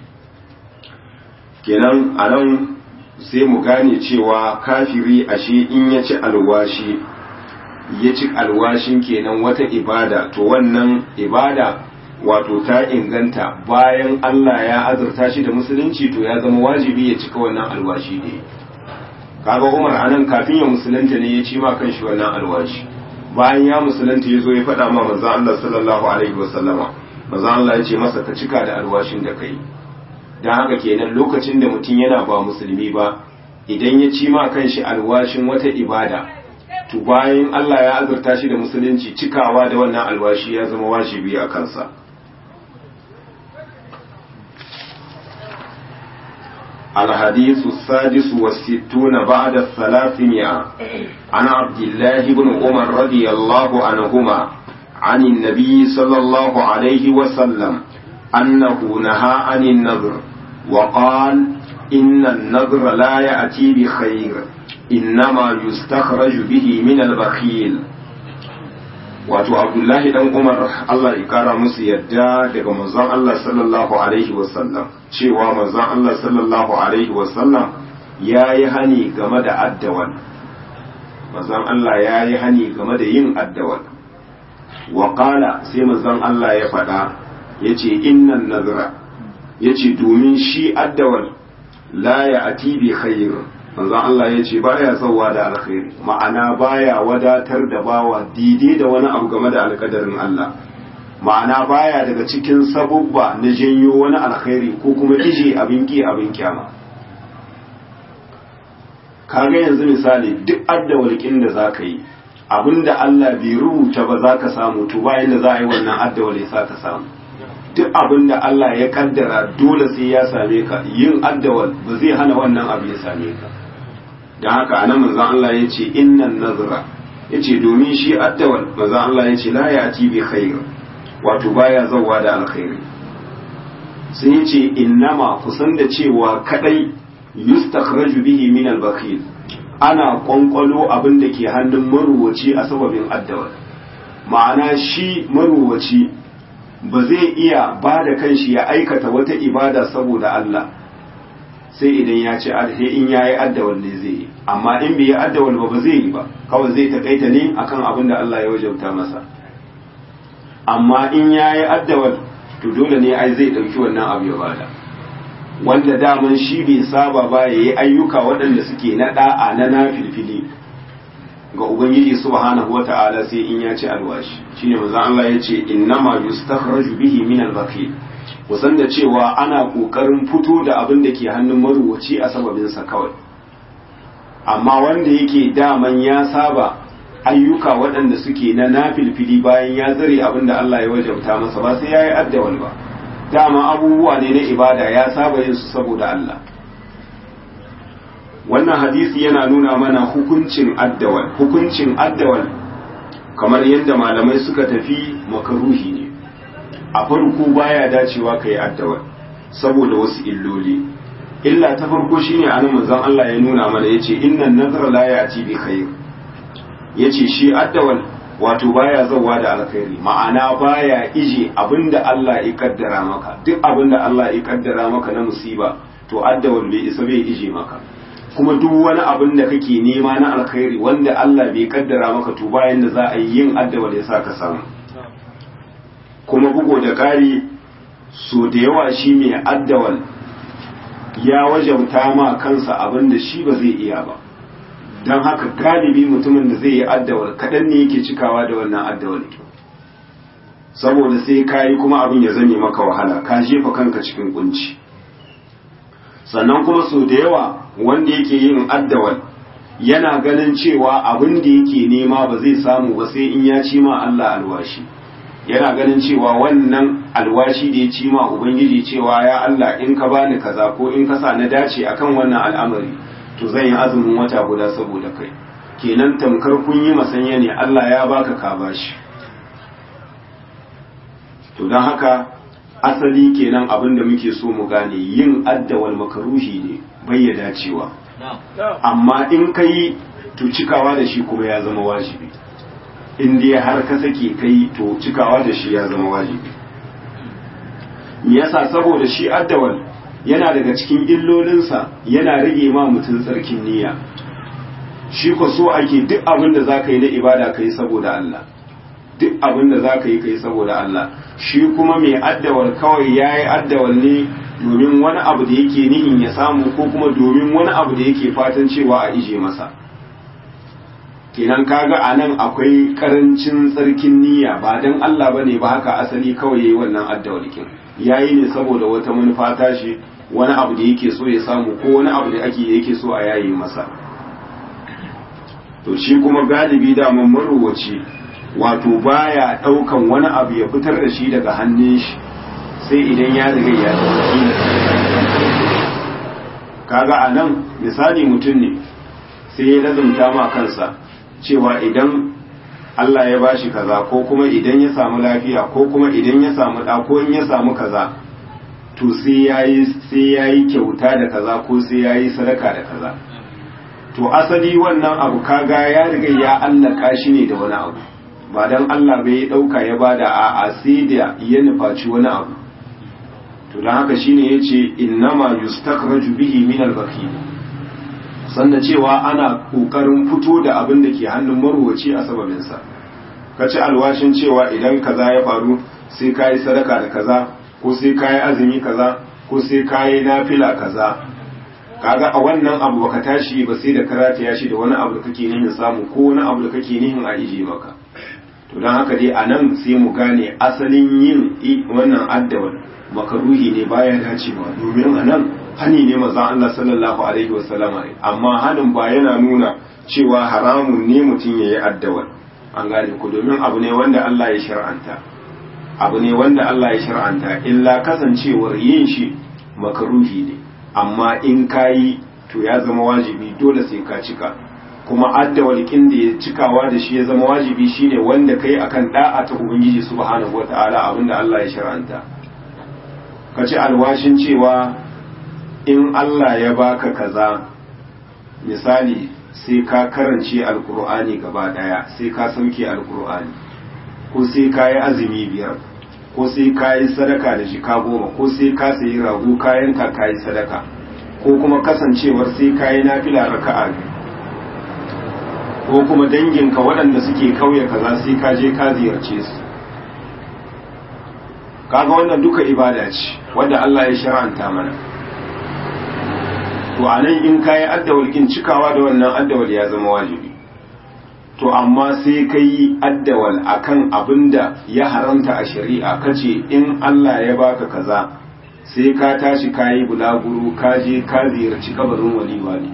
kenan anan sai mu gane cewa kafiri ashe in ya ci alwashi ya ci alwashin kenan wata ibada to wannan ibada wato ta inganta bayan Allah ya azurta shi da musulunci to ya zama wajibi ya cika wannan alwashi ne kaga Umar anan kafin ya musulunta ne ya ci ma kanshi wannan alwashi bayan ya musulunta ya zo ya faɗa ma manzon Allah sallallahu alaihi wasallama manzon Allah ya ce masa ka cika da alwashin da kai dan haka kenan lokacin da mutum yana ba musulmi ba idan ya ci ma kanshi alwashin wata ibada to bayan Allah ya azurta shi da musulunci cikawa da wannan alwashi ya zama wajibi a kansa الحديث السادس والستون بعد الثلاثمائة عن عبد الله بن عمر رضي الله عنهما عن النبي صلى الله عليه وسلم أنه نهى عن النذر وقال إن النذر لا يأتي بخير إنما يستخرج به من البخيل wato abdullahi dan umar Allah ya kara musu yadda daga manzon Allah sallallahu alaihi wasallam cewa manzon Allah sallallahu alaihi wasallam yayi hani game da addawan manzon Allah yayi hani game da yin addawan wa qala sai manzon Allah ya faɗa yace innan nazra yace domin shi addawan la ya'ti bi khair manzon Allah ya ce baya zauwa da alkhairi ma'ana baya wadatar da bawa dide da wani abu game da alkadarin Allah ma'ana baya daga cikin sabubba na janyo wani alkhairi ko kuma ije abin ki abin kyama kaga yanzu misali duk adda walƙin da zaka yi abinda Allah bai rubuta ba zaka samu to bayan da za a yi wannan adda wale sa ka samu duk abinda Allah ya kaddara dole sai ya same ka yin addawal ba zai hana wannan abu ya same ka don haka anan manzon Allah ya ce innan nazra ya ce domin shi addawal manzon Allah ya ce la ya ci bi khair wato baya zawwa da alkhairi sai ya ce innama kusan da cewa kadai yustakhraju bihi min al-bakhil ana kwankwalo abin da ke hannun maruwaci a sababin addawal ma'ana shi maruwaci ba zai iya ba da kanshi ya aikata wata ibada saboda Allah sai idan ya ce sai in yayi addawal ne zai yi amma in bai yi addawal ba ba zai yi ba kawai zai takaita ne akan abin da Allah ya wajabta masa amma in yayi addawal to dole ne ai zai dauki wannan abu ya bada wanda daman shi bai saba ba yayi ayyuka waɗanda suke na da'a na nafilfili ga ubangiji subhanahu wata'ala sai in ya ci alwashi shine manzon Allah ya ce innama yustakhraju bihi min al-bakhil kusan da cewa ana kokarin fito da abin da ke hannun maruwaci a sababin sa kawai amma wanda yake daman ya saba ayyuka waɗanda suke na nafilfili bayan ya zare abin da Allah ya wajabta masa ba sai yayi addawal ba dama abubuwa ne na ibada ya saba yin su saboda Allah wannan hadisi yana nuna mana hukuncin addawal hukuncin addawal kamar yadda malamai suka tafi makaruhi ne a farko baya dacewa kai addawal saboda wasu illoli illa ta farko shine anan manzon Allah ya nuna mana yace innan nazara la ya'ti bi khair yace shi addawal wato baya zawa da alkhairi ma'ana baya ije abinda Allah ya kaddara maka duk abinda Allah ya kaddara maka na musiba to addawal bai isa bai ije maka kuma duk wani abin da kake nema na alkhairi wanda Allah bai kaddara maka to bayan da za a yi yin addawal ya sa ka samu kuma bugo da ƙari so da yawa shi mai addawal ya wajauta ma kansa abin da shi ba zai iya ba don haka galibi mutumin da zai yi addawal kaɗan ne yake cikawa da wannan addawal saboda sai ka yi kuma abin ya zame maka wahala ka jefa kanka cikin kunci sannan kuma so da yawa wanda yake yin addawal yana ganin cewa abin da yake nema ba zai samu ba sai in ya ci ma Allah alwashi yana ganin cewa wannan alwashi da ya ci ma ubangiji cewa ya Allah in ka bani kaza ko in ka sa na dace akan wannan al'amari to zan yi azumin wata guda saboda kai kenan tamkar kun yi masanya ne Allah ya baka ka bashi to don haka asali kenan abin da muke so mu gane yin addawal makaruhi ne bai ya dacewa amma in ka yi to cikawa da shi kuma ya zama wajibi in dai har ka sake kai to cikawa da shi ya zama wajibi me yasa saboda shi addawal yana daga cikin illolinsa yana rage ma mutum tsarkin niyya shi ko so ake duk abin da zaka yi na ibada kai saboda Allah duk abin da zaka yi kai saboda Allah shi kuma mai addawal kawai yayi addawal ne domin wani abu da yake nihin ya samu ko kuma domin wani abu da yake fatan cewa a ije masa kenan kaga anan akwai karancin tsarkin niyya ba dan Allah bane ba haka asali kawai yayi wannan addawalkin yayi ne saboda wata manufa ta shi wani abu da yake so ya samu ko wani abu da ake yake so a yayi masa to shi kuma galibi da mun maruwaci wato baya daukan wani abu ya fitar da shi daga hannun shi sai idan ya riga ya dauki kaga anan misali mutum ne sai ya lazumta ma kansa cewa idan Allah ya bashi kaza ko kuma idan ya samu lafiya ko kuma idan ya samu da ko in ya samu kaza to sai yayi sai yayi kyauta da kaza ko sai yayi sadaka da kaza to asali wannan abu kaga ya riga ya allaka shi ne da wani abu ba dan Allah bai dauka ya bada a asida ya nufaci wani abu to dan haka shine yace innama yustakraju bihi min al-bakhil sannan cewa ana kokarin fito da abin da ke hannun marwaci a sababinsa ka ci alwashin cewa idan kaza ya faru sai kayi sadaka da kaza ko sai kayi azumi kaza ko sai kayi nafila kaza kaga a wannan abu baka tashi ba sai da karata ya shi da wani abu da kake nihin samu ko wani abu da kake nihin a ije maka to dan haka dai anan sai mu gane asalin yin wannan addawal makaruhi ne baya dacewa domin anan hani ne manzon Allah sallallahu alaihi wasallama amma hanin ba yana nuna cewa haramun ne mutum yayi addawal an gane ku domin abu ne wanda Allah ya shar'anta abu ne wanda Allah ya shar'anta illa kasancewar yin shi makaruhi ne amma in kayi to ya zama wajibi dole sai ka cika kuma addawal kin da ya cikawa da shi ya zama wajibi shine wanda kai akan da'a ta ubangiji subhanahu wataala abinda Allah ya shar'anta ka ci alwashin cewa in Allah ya baka kaza misali sai ka karance alkur'ani gaba daya sai ka sauke alkur'ani ko sai ka yi azumi biyar ko sai ka yi sadaka da jika goma ko sai ka sayi rago kayan ka ka yi sadaka ko kuma kasancewar sai ka yi nafila raka'a biyu ko kuma danginka waɗanda suke kauye kaza sai ka je ka ziyarce su kaga wannan duka ibada ce wanda Allah ya shar'anta mana to anan in kayi addawal kin cikawa da wannan addawal ya zama wajibi to amma sai kai addawal akan abinda ya haramta a shari'a kace in Allah ya baka kaza sai ka tashi kayi bulaguro ka je ka ziyarci kabarin waliwa ne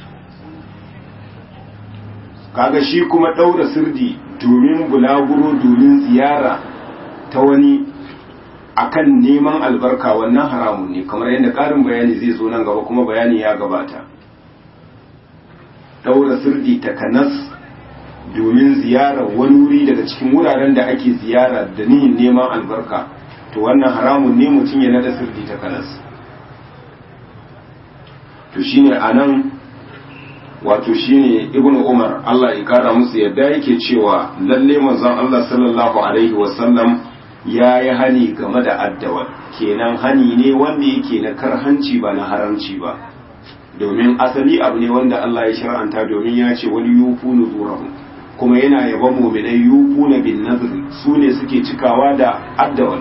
kaga shi kuma daura sirdi domin bulaguro domin ziyara ta wani akan neman albarka wannan haramun ne kamar yadda ƙarin bayani zai zo nan gaba kuma bayani ya gabata daura sirdi takanas domin ziyara wani wuri daga cikin wuraren da ake ziyara da nihin neman albarka to wannan haramun ne mutum ya nada sirdi takanas to shine anan wato shine ibnu umar Allah ya kara musu yadda yake cewa lalle manzon Allah sallallahu alaihi wasallam ya yi hani game da addawal kenan hani ne wanda yake na karhanci ba na haramci ba domin asali abu ne wanda Allah ya shar'anta domin ya ce wani yufu nuzurahum kuma yana yaban mu'minai yufu na bin nazr su ne suke cikawa da addawal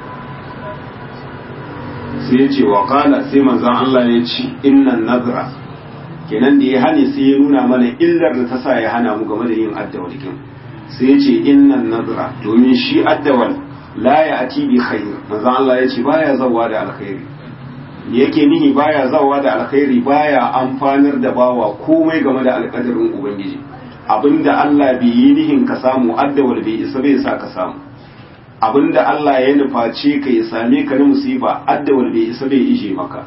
sai ya ce wa qala sai manzon Allah ya ce innan nazra kenan da ya hani sai ya nuna mana illar da ta sa ya hana mu game da yin addawal kin sai ya ce innan nazra domin shi addawal la ya ati bi khair manzo Allah ya ce baya zawa da alkhairi yake nihi baya zawa da alkhairi baya amfanar da bawa komai game da alƙadarin ubangiji abinda Allah bai yi nihin ka samu addawal bai isa bai sa ka samu abinda Allah ya nuface ka ya same ka na musiba addawal bai isa bai ije maka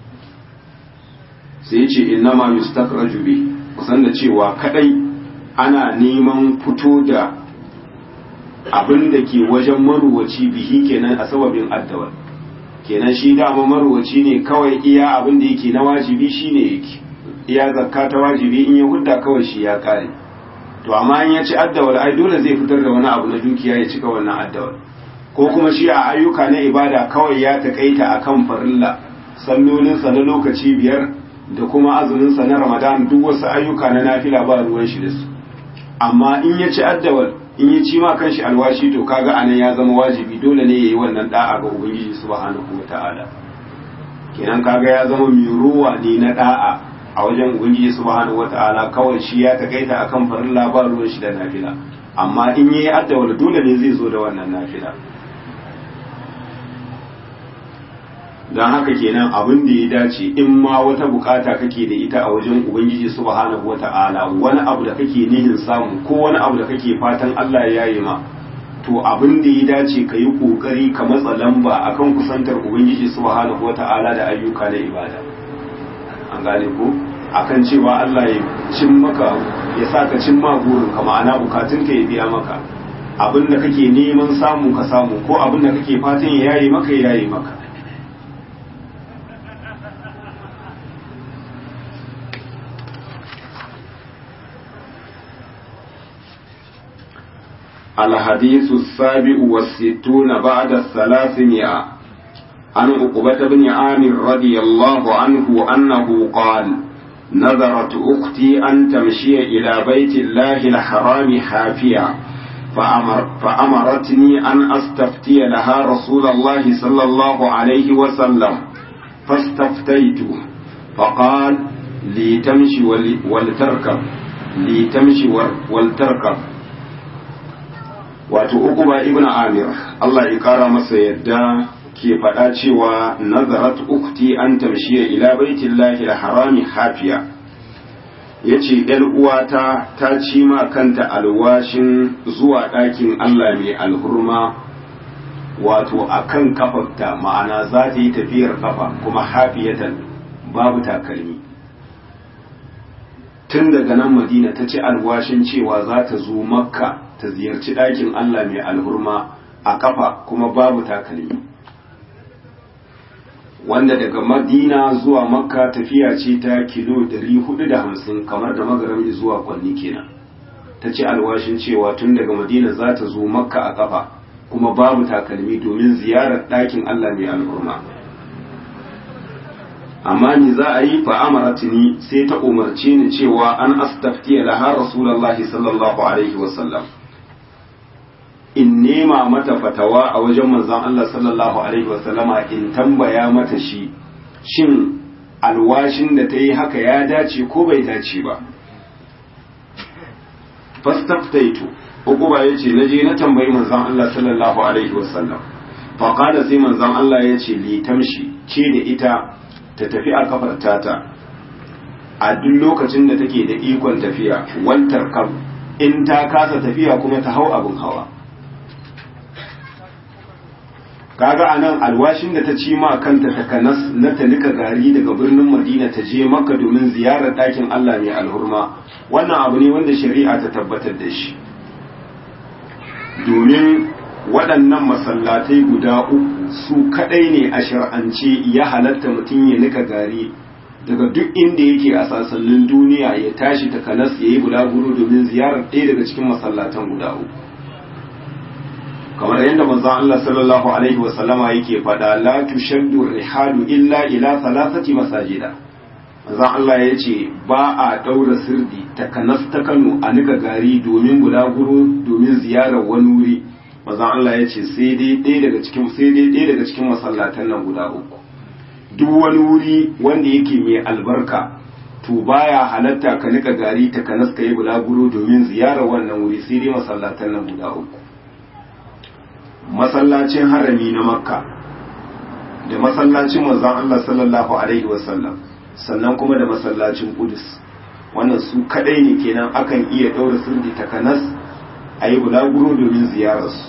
sai ya ce innama yustakraju bi kusan da cewa kadai ana neman fito da abinda ke wajen maruwaci bihi kenan a sababin addawal kenan shi dama maruwaci ne kawai iya abin da yake na wajibi shine yake iya zakka ta wajibi in ya hudda kawai shi ya kare to amma in ya ci addawal ai dole zai fitar da wani abu na dukiya ya cika wannan addawal ko kuma shi a ayyuka na ibada kawai ya takaita akan farilla sallolin sa na lokaci biyar da kuma azumin sa na Ramadan duk wasu ayyuka na nafila ba ruwan shi da su amma in ya ci addawal in yi ci ma kanshi alwashi to kaga anan ya zama wajibi dole ne yayi wannan da'a ga ubangiji subhanahu wataala kenan kaga ya zama mai ruwa ne na da'a a wajen ubangiji subhanahu wataala kawai shi ya takaita akan farilla ba ruwan shi da nafila amma in yayi addawal dole ne zai zo da wannan nafila dan haka kenan abin da ya dace in ma wata bukata kake da ita a wajen ubangiji subhanahu wata'ala wani abu da kake nihin samu ko wani abu da kake fatan Allah ya yi ma to abin da ya dace ka yi kokari ka matsa lamba akan kusantar ubangiji subhanahu wata'ala da ayyuka na ibada an gane ko akan cewa Allah ya cin maka ya sa ka cin ma burin ka ma'ana bukatun ka ya biya maka abin da kake neman samu ka samu ko abin da kake fatan ya yayi maka ya yayi maka الحديث السابع والستون بعد الثلاثمائة عن عقبة بن عامر رضي الله عنه أنه قال نذرت أختي أن تمشي إلى بيت الله الحرام حافيا فأمر فأمرتني أن أستفتي لها رسول الله صلى الله عليه وسلم فاستفتيته فقال لي تمشي ولتركب لي تمشي ولتركب wato Uqba ibn Amir Allah ya kara masa yadda ke faɗa cewa nazarat ukti an tamshiya ila baitillahi al-harami hafiya yace ɗan uwata ta ci ma kanta alwashin zuwa ɗakin Allah mai alhurma wato akan kafarta ma'ana za ta yi tafiyar kafa kuma hafiyatan babu takalmi tun daga nan Madina ta ci alwashin cewa za ta zo Makka ta ziyarci ɗakin Allah mai alhurma a kafa kuma babu takalmi wanda daga Madina zuwa Makka tafiya ce ta kilo ɗari hudu da hamsin kamar da magaram zuwa Kwanni kenan ta ci alwashin cewa tun daga Madina za ta zo Makka a kafa kuma babu takalmi domin ziyarar ɗakin Allah mai alhurma amma ni za a yi fa'amaratini sai ta umarce ni cewa an astaftiya laha rasulullahi sallallahu alaihi wasallam in nema mata fatawa a wajen manzon Allah sallallahu alaihi wasallama in tambaya mata shi shin alwashin da ta yi haka ya dace ko bai dace ba fastaftaitu uquba yace naje na tambayi manzon Allah sallallahu alaihi wasallam fa qala sai manzon Allah yace li tamshi ce da ita ta tafi a kafar tata a duk lokacin da take da ikon tafiya wantar kam in ta kasa tafiya kuma ta hau abin hawa kaga anan alwashin da ta ci ma kanta takanas na ta nika gari daga birnin Madina ta je Makka domin ziyarar ɗakin Allah mai alhurma wannan abu ne wanda shari'a ta tabbatar da shi domin waɗannan masallatai guda uku su kaɗai ne a shar'ance ya halatta mutum ya nika gari daga duk inda yake a sassanin duniya ya tashi takanas ya yi bulaguro domin ziyarar ɗaya daga cikin masallatan guda uku kamar yadda manzon Allah sallallahu alaihi wa sallama yake faɗa la tushaddu rihalu illa ila thalathati masajida manzon Allah yace ba a daura sirdi takanas ta Kano a nika gari domin bulaguro domin ziyarar wani wuri manzon Allah yace sai dai ɗaya daga cikin sai dai ɗaya daga cikin masallatan nan guda uku duk wani wuri wanda yake mai albarka to baya halatta ka nika gari takanas ka yi bulaguro domin ziyarar wannan wuri sai dai masallatan nan guda uku masallacin harami na makka da masallacin manzon Allah sallallahu alaihi wasallam sannan kuma da masallacin Qudus wannan su kadai ne kenan akan iya daura sirri takanas ayi bulaguro domin ziyararsu.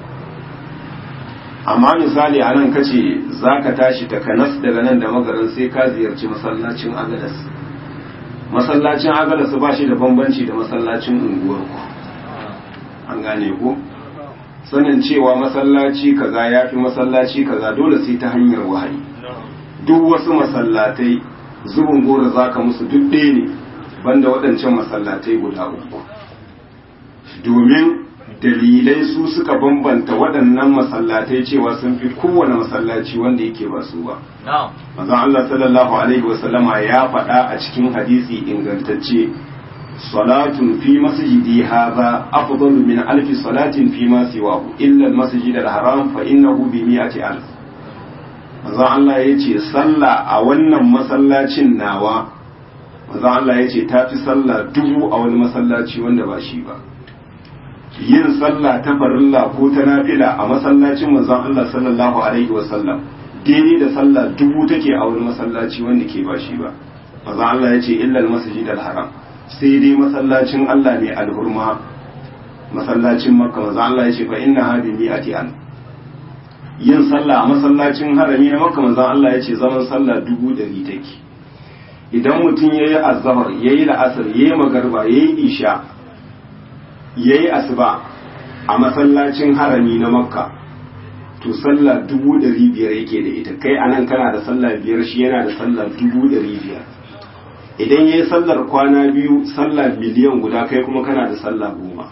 Amma misali anan kace zaka tashi takanas daga nan da magaran sai ka ziyarci masallacin Agadas. Masallacin Agadas ba shi da bambanci da masallacin unguwarku. An gane ku? Sanin cewa masallaci kaza yafi masallaci kaza dole sai ta hanyar wahayi. Duk wasu masallatai zubin gora zaka musu duk ɗaya ne banda waɗancan masallatai guda uku. Domin dalilai su suka bambanta waɗannan masallatai cewa sun fi kowane masallaci wanda yake ba su ba. Manzon Allah sallallahu alaihi wasallama ya faɗa a cikin hadisi ingantacce salatun fi masjidi hadha afdalu min alfi salatin fi ma siwahu illa al-masjid al-haram fa innahu bi mi'ati alf. Manzon Allah yace sallah a wannan masallacin nawa manzon Allah yace tafi sallah dubu a wani masallaci wanda ba shi ba. Yin sallah ta farilla ko ta nafila a masallacin manzon Allah sallallahu alaihi wasallam daidai da sallah dubu take a wani masallaci wanda ke ba shi ba. Manzon Allah ya ce illal masjid al-haram sai dai masallacin Allah mai alhurma masallacin Makka manzon Allah ya ce fa inna hadi mi'ati an. Yin sallah a masallacin harami na Makka manzon Allah ya ce zaman sallah dubu dari take. Idan mutum yayi azhar yayi la'asar yayi magarba yayi isha yayi asuba a masallacin harami na Makka to sallah dubu ɗari biyar yake da ita kai anan kana da sallah biyar shi yana da sallah dubu ɗari biyar. Idan yayi sallar kwana biyu sallah miliyan guda kai kuma kana da sallah goma.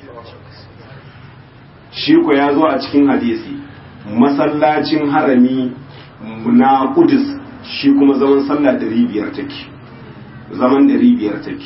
Shi ko ya zo a cikin hadisi masallacin harami na Qudus shi kuma zaman sallah ɗari biyar take zaman ɗari biyar take.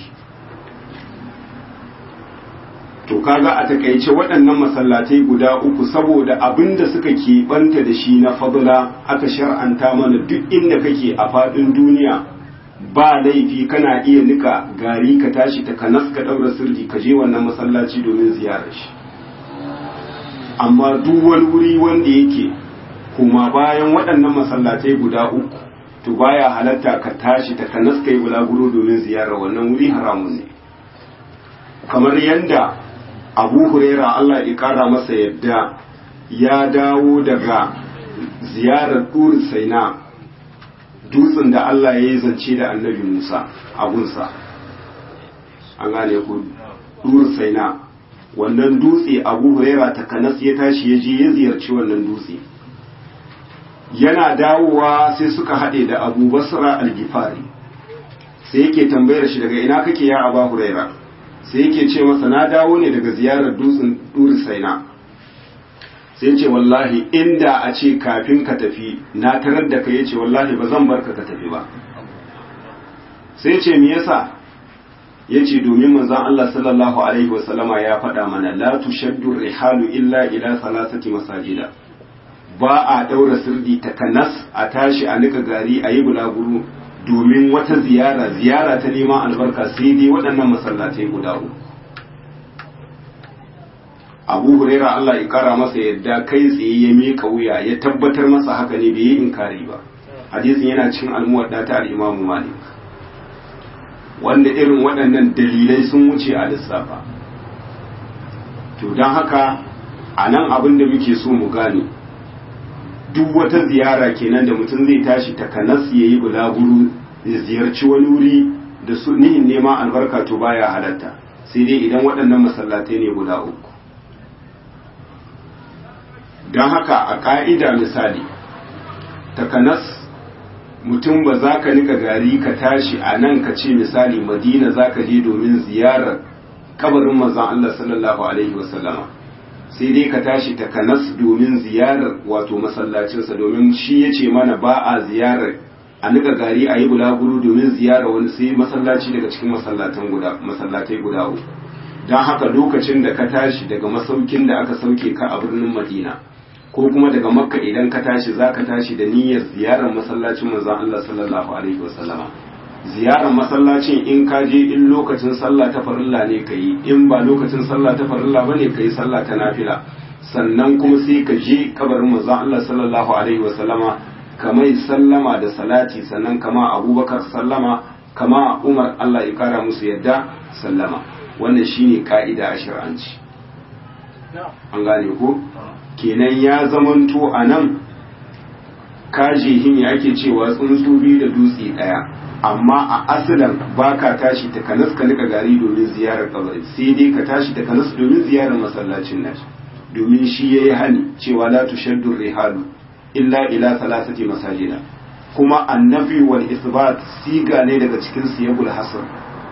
To kaga a takaice waɗannan masallatai guda uku saboda abinda suka keɓanta da shi na fadla aka shar'anta mana duk inda kake a faɗin duniya ba laifi kana iya nika gari ka tashi ta kanas ka ɗaura sirri ka je wannan masallaci domin ziyarar shi. Amma duk wani wuri wanda yake kuma bayan waɗannan masallatai guda uku to baya halatta ka tashi ta kanas ka yi bulaguro domin ziyarar wannan wuri haramun ne. Kamar yanda Abu Huraira Allah ya kara masa yadda ya dawo daga ziyarar Tur Saina dutsen da Allah ya yi zance da Annabi Musa a gunsa an gane ku Tur Saina wannan dutse Abu Huraira takanas ya tashi ya je ya ziyarci wannan dutse yana dawowa sai suka haɗe da Abu Basra al-Ghifari sai yake tambayar shi daga ina kake ya Abu Huraira sai yake ce masa na dawo ne daga ziyarar dutsen Duri Saina sai ce wallahi inda a ce kafin ka tafi na tarar da kai yace wallahi ba zan barka ka tafi ba. Sai ce me yasa yace domin manzon Allah sallallahu alaihi wasallama ya faɗa mana la tushaddu rihalu illa ila salasati masajida ba a daura sirdi takanas a tashi a nika gari a yi bulaguro domin wata ziyara ziyara ta neman albarka sai dai waɗannan masallatai guda uku. Abu Huraira Allah ya kara masa yadda kai tsaye ya miƙa wuya ya tabbatar masa haka ne bai yi inkari ba. Hadisin yana cikin almuwadda ta al-Imam Malik. Wanda irin waɗannan dalilai sun wuce a lissafa. To don haka a nan abin da muke so mu gane duk wata ziyara kenan da mutum zai tashi takanas ya yi bulaguro ya ziyarci wani wuri da su nihin neman albarka to baya halatta sai dai idan waɗannan masallatai ne guda uku. Don haka a ƙa'ida misali takanas mutum ba za ka nika gari ka tashi a nan ka ce misali Madina za ka je domin ziyarar kabarin manzon Allah sallallahu alaihi wasallama sai dai ka tashi takanas domin ziyarar wato masallacinsa domin shi ya ce mana ba a ziyarar a nika gari a yi bulaguro domin ziyarar wani sai masallaci daga cikin masallatai guda uku. Don haka lokacin da ka tashi daga masaukin da aka sauke ka a birnin Madina ko kuma daga Makka idan ka tashi za ka tashi da niyyar ziyarar masallacin manzon Allah sallallahu alaihi wasallama. Ziyarar masallacin in ka je in lokacin sallah ta farilla ne ka yi in ba lokacin sallah ta farilla ba ne ka yi sallah ta nafila sannan kuma sai ka je kabarin manzon Allah sallallahu alaihi wasallama kamai sallama da salati sannan kama abubakar sallama kama umar Allah ya kara musu yadda sallama. wannan shine ka'ida a shar'anci. an gane ko kenan ya zamanto a nan kajihin ya ake cewa tsuntsu biyu da dutse ɗaya, amma a asalin ba ka tashi ta kanas ka nika gari domin ziyarar kabari, sai dai ka tashi ta kanas domin ziyarar masallacin nashi, domin shi ya yi hani cewa la tushaddu rihalu illa ila salasati masajida, kuma annafi wal isbat siga ne daga cikin siyagul hasr,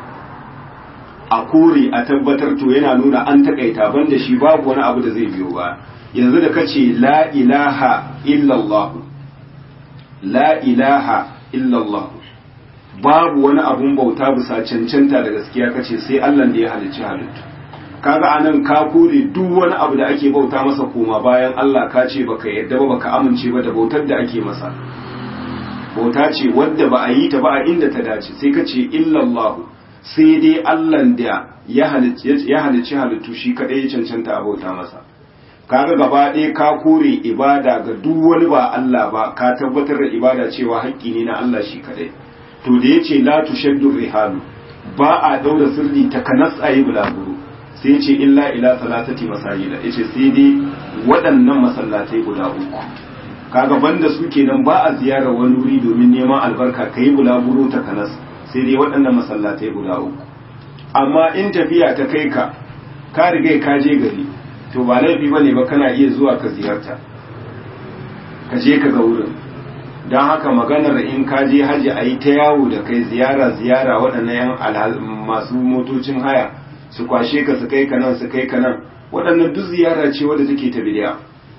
a kore a tabbatar to yana nuna an takaita banda shi babu wani abu da zai biyo ba. yanzu da kace la ilaha illallah, la ilaha illallah, babu wani abun bauta bisa cancanta da gaskiya kace sai Allah da ya halicci halittu, kaga anan ka kore duk wani abu da ake bauta masa koma bayan Allah, ka ce baka yarda ba baka amince ba da bautar da ake masa, bauta ce wadda ba a yi ta ba a inda ta dace, sai kace illallah, sai dai Allah da ya halicci halittu shi kadai ya cancanta a bauta masa. kaga gaba ɗaya ka kore ibada ga duk wani ba Allah ba, ka tabbatar da ibada cewa haƙƙi ne na Allah shi kadai. to da yace la tushaddu rihalu, ba a daura sirri ta kanas ayi bulaguro, sai yace illa ila salatati masajida, yace sai dai waɗannan masallatai guda uku, kaga banda su kenan ba a ziyarar wani wuri domin neman albarka kai bulaguro ta kanas, sai dai waɗannan masallatai guda uku. amma in tafiya ta kai ka ka riga ka je gari, to ba laifi ba ne ba kana iya zuwa ka ziyarta, ka je ka ga wurin. don haka maganar in ka je haji a yi ta yawo da kai ziyara ziyara waɗannan yan masu motocin haya su kwashe ka su kai ka nan su kai ka nan, waɗannan duk ziyara ce wadda take ta bidiya.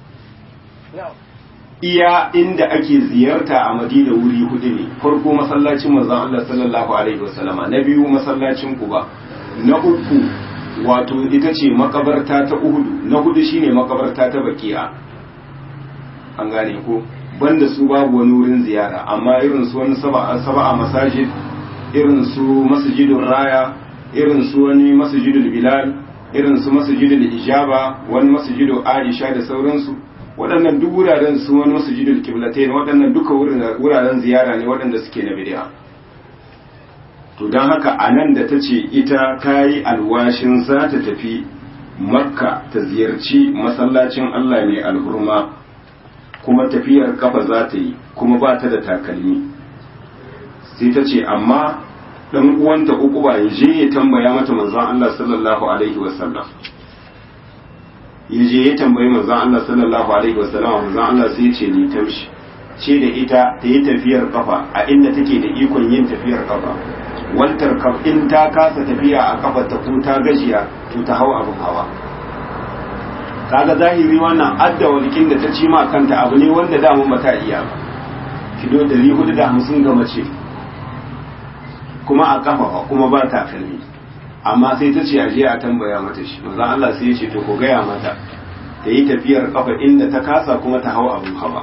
iya inda ake ziyarta a Madina wuri hudu ne, farko masallacin manzon Allah sallallahu alaihi wasallama, na biyu masallacin Quba, na uku wato ita ce makabarta ta Uhudu, na hudu shine makabarta ta Baqi'a. an gane ko banda su babu wani wurin ziyara, amma irin su wani sab'a sab'a masajid, irin su masjidul Raya, irin su wani masjidul Bilal, irin su masjidul Ijaba, wani masjidul Aisha da sauransu, waɗannan duk wuraren su wani masjidul Qiblatain, waɗannan duka wuraren ziyara ne waɗanda suke na bid'a. to don haka a nan da ta ce ita ta yi alwashin za ta tafi Makka ta ziyarci masallacin Allah mai alhurma, kuma tafiyar kafa za ta yi, kuma ba ta da takalmi, sai ta ce amma ɗan uwanta Uquba ya je ya tambaya mata manzon Allah sallallahu alaihi wasallam, ya je ya tambayi manzon Allah sallallahu alaihi wasallam, manzon Allah sai ya ce ni tamshi, ce da ita ta yi tafiyar kafa a inda take da ikon yin tafiyar kafa, waltar kaf in ta kasa tafiya a kafa ta ko ta gajiya to ta hau abin hawa. kaga zahiri wannan adda walikin da ta ci ma kanta abu ne wanda damun ba ta iya ba, kilo ɗari hudu da hamsin ga mace kuma a kafa kuma ba ta kalmi, amma sai ta ce a je a tambaya mata shi, manzon Allah sai ya ce to ko gaya mata ta yi tafiyar kafa inda ta kasa kuma ta hau abin hawa.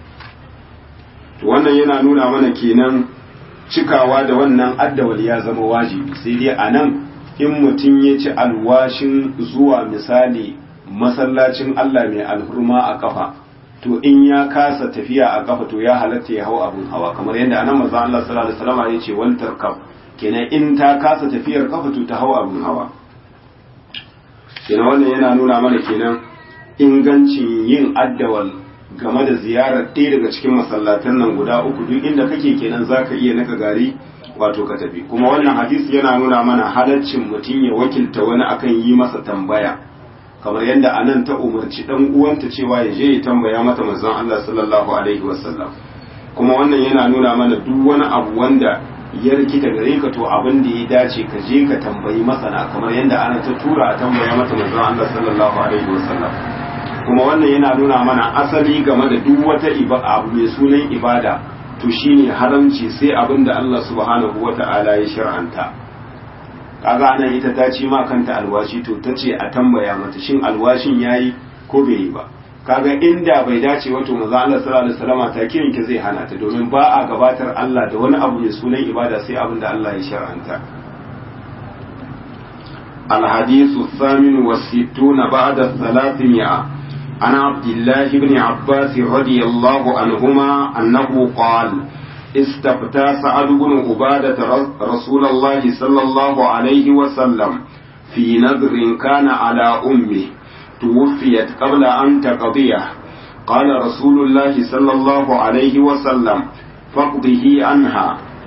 to wannan yana nuna mana kenan cikawa da wannan addawal ya zama wajibi, sai dai a nan in mutum ya ci alwashin zuwa misali masallacin Allah mai alhurma a kafa, to in ya kasa tafiya a kafa to ya halatta ya hau abin hawa, kamar yadda anan manzo Allah sallallahu alaihi wasallam ya ce wal tarkab, kenan in ta kasa tafiyar kafa to ta hau abin hawa. kenan wannan yana nuna mana kenan ingancin yin addawal game da ziyarar ɗaya daga cikin masallatan nan guda uku, duk inda kake kenan zaka iya naka gari wato ka tafi. kuma wannan hadisi yana nuna mana halaccin mutum ya wakilta wani akan yi masa tambaya, kamar yadda anan ta umarci dan uwanta cewa ya je ya tambaya mata manzon Allah sallallahu alaihi wasallam. kuma wannan yana nuna mana duk wani abu wanda ya rikita gare ka to abin da ya dace ka je ka tambayi masana, kamar yadda ana ta tura a tambaya mata manzon Allah sallallahu alaihi wasallam. kuma wannan yana nuna mana asali game da duk wata abu mai sunan ibada to shine haramci sai abin da Allah subhanahu wata'ala ya shar'anta. kaga anan ita ta ci ma kanta alwashi, to ta ce a tambaya mata shin alwashin yayi ko bai yi ba. kaga inda bai dace wato manzo Allah sallallahu alaihi wasallam ta kiyanke zai hana ta, domin ba a gabatar Allah da wani abu mai sunan ibada sai abin da Allah ya shar'anta. الحديث الثامن والستون بعد الثلاثمائة عن عبد الله بن عباس رضي الله عنهما أنه قال استفتى سعد بن عبادة رسول الله صلى الله عليه وسلم في نذر كان على أمه توفيت قبل أن تقضيه قال رسول الله صلى الله عليه وسلم فاقضه عنها.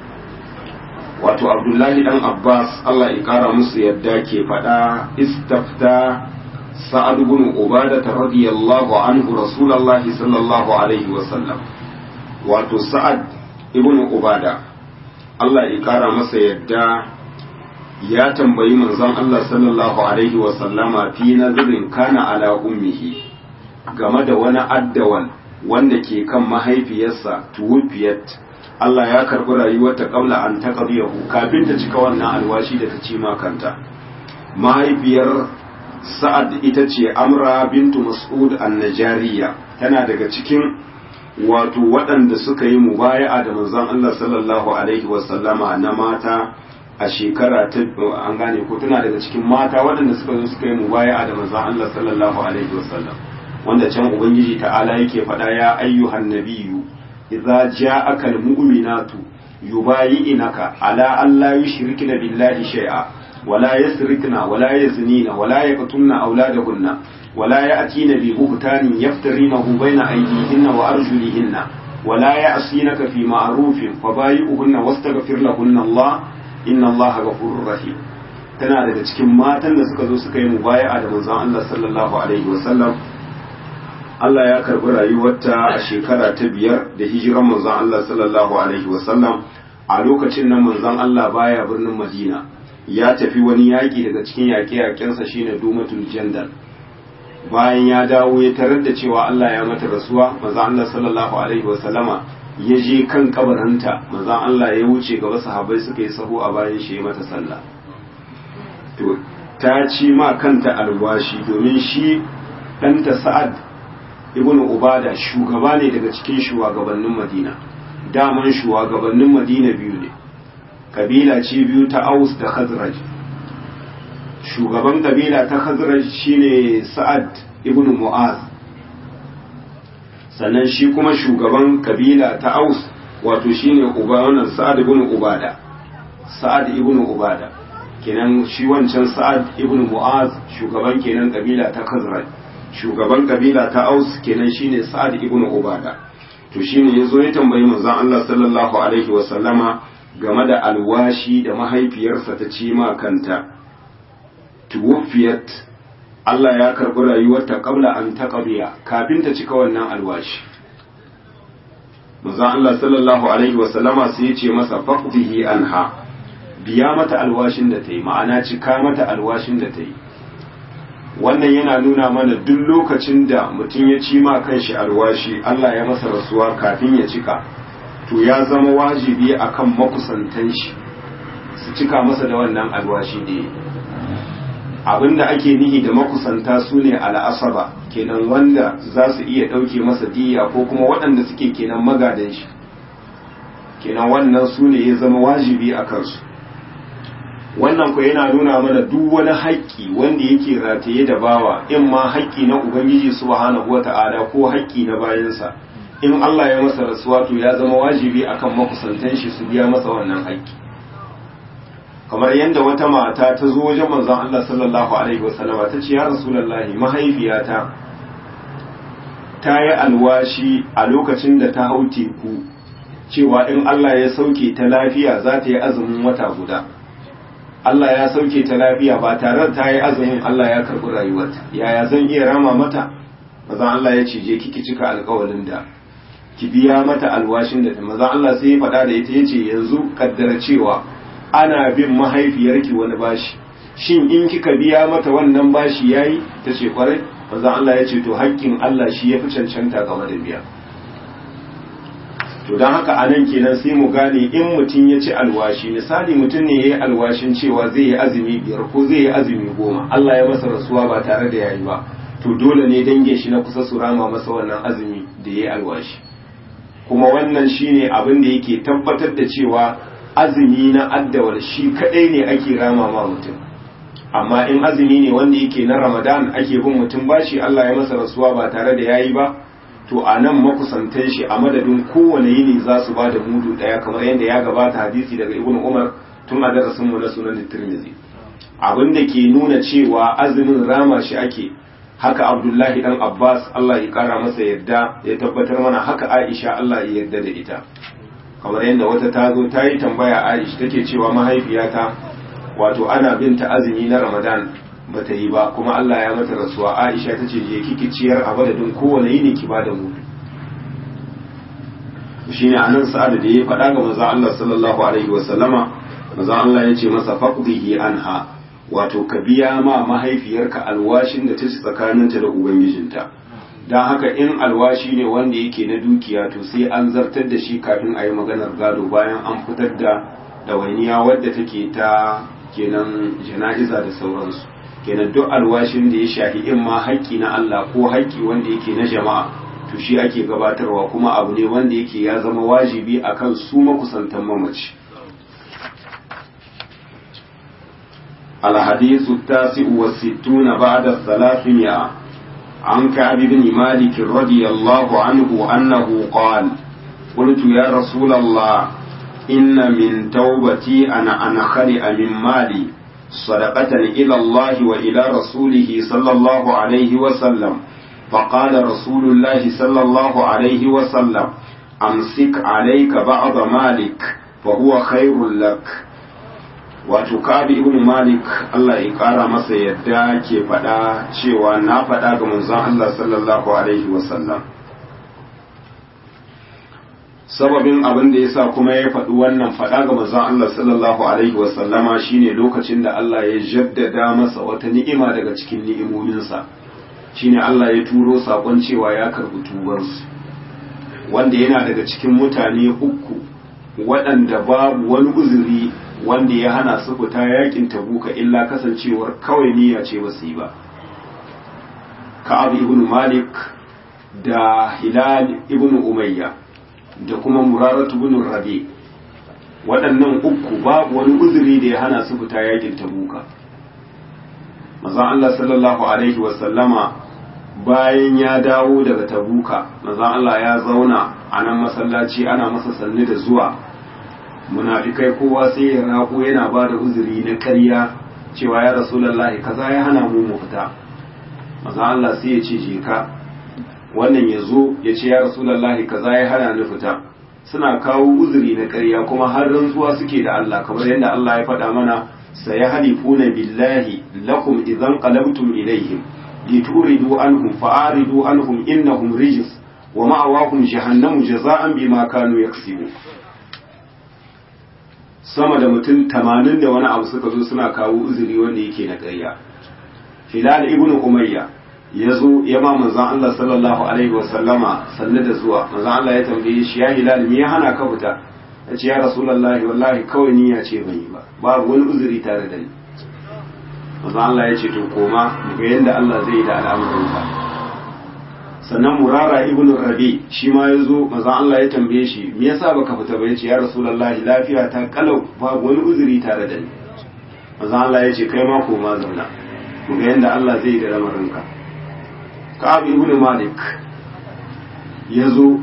wato Abdullahi dan Abbas Allah ya kara musu yadda ke faɗa istafta Sa'ad ibn Ubadah radiyallahu anhu Rasulullahi sallallahu alaihi wasallam, wato Sa'ad ibn Ubadah Allah ya kara masa yadda ya tambayi manzon Allah sallallahu alaihi wasallama fi nazarin kana ala ummihi game da wani addawan wanda ke kan mahaifiyarsa tuwfiyat Allah ya karbi rayuwarta kabla an taqdiyahu kafin ta cika wannan alwashi da ta ci ma kanta. Mahaifiyar Sa'ad ita ce Amra bintu Mas'ud an-Najariya, tana daga cikin wato waɗanda suka yi mubaya'a da manzon Allah sallallahu alaihi wasallama na mata a shekara ta an gane ko tana daga cikin mata waɗanda suka zo suka yi mubaya'a da manzon Allah sallallahu alaihi wasallam, wanda can ubangiji ta'ala yake faɗa ya ayyuhan nabiyyu idza ja'aka almu'minatu yubayi'unaka ala an la yushrikna billahi shay'a wala yasrikna wala yaznina wala yaqtulna awladahunna wala ya'tina bi buhtanin yaftarinahu bayna aydihinna wa arjulihinna wala ya'sinaka fi ma'rufin fabayi'uhunna wastaghfir lahunna Allah inna Allaha ghafurur rahim. Tana daga cikin matan da suka zo suka yi mubaya'a da manzon Allah sallallahu alaihi wasallam. Allah ya karbi rayuwarta a shekara ta biyar da hijiran manzon Allah sallallahu alaihi wasallam. A lokacin nan manzon Allah baya birnin Madina, ya tafi wani yaƙi daga cikin yaƙe-yaƙensa shine Dumatul Jandal. Bayan ya dawo ya tarar da cewa Allah ya mata rasuwa, manzon Allah sallallahu alaihi wasallama ya je kan kabarinta, manzon Allah ya wuce gaba sahabbai suka yi sahu a bayan shi ya mata sallah. To ta ci ma kanta alwashi domin shi ɗanta Sa'ad ibn Ubada shugaba ne daga cikin shugabannin Madina. Daman shugabannin Madina biyu ne, kabila ce biyu ta Aus da Khazraj. Shugaban kabila ta Khazraj shine Sa'ad ibn Mu'az, sannan shi kuma shugaban kabila ta Aus wato shine ubanan Sa'ad ibn Ubada. Sa'ad ibn Ubada kenan shi wancan Sa'ad ibn Mu'az shugaban kenan kabila ta Khazraj. Shugaban kabila ta Aus kenan shine Sa'ad ibn Ubada. To shine yazo ya tambayi manzon Allah sallallahu alaihi wa sallama game da alwashi da mahaifiyarsa ta ci ma kanta. Tuwfiyat Allah ya karbi rayuwarta kabla an taqdiya kafin ta cika wannan alwashi. Manzon Allah sallallahu alaihi wa sallama sai ya ce masa faqdihi anha, biya mata alwashin da ta yi, ma'ana cika mata alwashin da ta yi. Wannan yana nuna mana duk lokacin da mutum ya ci ma kanshi alwashi Allah ya masa rasuwa kafin ya cika, to ya zama wajibi akan makusantan shi su cika masa da wannan alwashi da yi. Abinda ake nihi da makusanta su ne al'asaba, kenan wanda za su iya ɗauke masa diya ko kuma waɗanda suke kenan magadan shi, kenan wannan su ne ya zama wajibi a kansu. Wannan ko yana nuna mana duk wani haƙƙi wanda yake rataye da bawa, in ma haƙƙi na Ubangiji subhanahu wata'ala ko haƙƙi na bayansa, in Allah ya masa rasuwa to ya zama wajibi akan makusantan shi su biya masa wannan haƙƙi. Kamar yadda wata mata ta zo wajen manzon Allah sallallahu alaihi wasallam ta ce ya Rasulullahi, mahaifiyata ta yi alwashi a lokacin da ta hau teku cewa in Allah ya sauke ta lafiya za ta yi azumin wata guda. Allah ya sauke ta lafiya ba tare da ta yi azumin, Allah ya karɓi rayuwarta, yaya zan iya rama mata? Mazan Allah ya ce je kiki cika alƙawalin da ki biya mata alwashin da ta. Mazan Allah sai ya faɗa da ita ya ce yanzu kaddara cewa ana bin mahaifiyarki wani bashi, shin in kika biya mata wannan bashi yayi? Ta ce kwarai. Mazan Allah ya ce to haƙƙin Allah shi ya fi cancanta game da biya. To don haka anan kenan sai mu gane in mutum ya ci alwashi, misali mutum ne ya yi alwashin cewa zai yi azumi biyar ko zai yi azumi goma, Allah ya masa rasuwa ba tare da yayi ba, to dole ne dangin shi na kusa su rama masa wannan azumi da ya yi alwashi. Kuma wannan shine abin da yake tabbatar da cewa azumi na addawal shi kadai ne ake rama ma mutum. amma in azumi ne wanda yake na Ramadan ake bin mutum bashi Allah ya masa rasuwa ba tare da yayi ba to a nan makusantan shi a madadin kowane yini za su ba da mudu daya kamar yadda ya gabata hadisi daga Ibn Umar tun a darasin mu na sunan Tirmidhi abin da ke nuna cewa azumin rama shi ake haka Abdullahi dan Abbas Allah ya kara masa yadda ya tabbatar mana haka Aisha Allah ya yarda da ita kamar yadda wata ta zo ta yi tambaya Aisha take cewa mahaifiyata wato ana binta azumi na Ramadan bata yi ba kuma Allah ya mata rasuwa Aisha ta ce je kiki ciyar a madadin kowane yini ki bada mudu shine anan sa'ad da ya faɗa ga manzon Allah sallallahu alaihi wasallama manzon Allah ya ce masa faqdihi anha wato ka biya ma mahaifiyarka alwashin da ta ci tsakaninta da ubangijinta dan haka in alwashi ne wanda yake na dukiya to sai an zartar da shi kafin a yi maganar gado bayan an fitar da dawainiya wadda take ta kenan jana'iza da sauransu kenan duk alwashin da ya shafi in ma haƙƙi na Allah ko haƙƙi wanda yake na jama'a to shi ake gabatarwa kuma abu ne wanda yake ya zama wajibi akan su makusantan mamaci الحديث التاسع والستون بعد الثلاثمائة عن كعب بن مالك رضي الله عنه أنه قال قلت يا رسول الله إن من توبتي أنا أنخلئ من مالي صدقة إلى الله وإلى رسوله صلى الله عليه وسلم فقال رسول الله صلى الله عليه وسلم أمسك عليك بعض مالك فهو خير لك wato Ka'ab ibn Malik Allah ya kara masa yadda ke faɗa cewa na faɗa ga manzon Allah sallallahu alaihi wasallam sababin abin da yasa kuma ya faɗi wannan faɗa ga manzon Allah sallallahu alaihi wasallama shine lokacin da Allah ya jaddada masa wata ni'ima daga cikin ni'imominsa shine Allah ya turo sakon cewa ya karbi tubarsu wanda yana daga cikin mutane uku waɗanda babu wani uzuri wanda ya hana su fita yakin tabuka illa kasancewar kawai niyya ce ba su yi ba Ka'ab ibn Malik da Hilal ibn Umayya da kuma Muraratu ibn Rabi waɗannan uku babu wani uzuri da ya hana su fita yakin tabuka manzon Allah sallallahu alaihi wa sallama bayan ya dawo daga tabuka manzon Allah ya zauna a nan masallaci ana masa sanni da zuwa munafikai kowa sai ya rako yana ba da uzuri na ƙarya cewa ya rasulullahi kaza ya hana mu mu fita manzon Allah sai ya ce je ka wannan ya zo ya ce ya rasulullahi kaza ya hana ni fita suna kawo uzuri na ƙarya kuma har rantsuwa suke da Allah kamar yadda Allah ya faɗa mana sayahlifuna billahi lakum idan qalabtum ilaihim lituridu anhum fa'aridu anhum innahum rijs wa ma'awahum jahannamu jaza'an bima kanu yaksibun sama da mutum tamanin da wani abu suka zo suna kawo uzuri wanda yake na ƙarya Hilal ibn Umayya ya zo ya ma manzon Allah sallallahu alaihi wasallama sanne da zuwa manzon Allah ya tambaye shi ya Hilal me ya hana ka fita ya ce ya Rasulullahi wallahi kawai niyya ce ban yi ba babu wani uzuri tare da ni manzon Allah ya ce to koma ga yanda Allah zai yi da al'amuranka sannan Murara ibn Rabi shi ma ya zo manzon Allah ya tambaye shi me yasa baka fita ba ya ce ya Rasulullahi lafiya ta kalau babu wani uzuri tare da ni manzon Allah ya ce kai ma koma zauna mu ga yanda Allah zai yi da lamarinka Ka'ab ibn Malik ya zo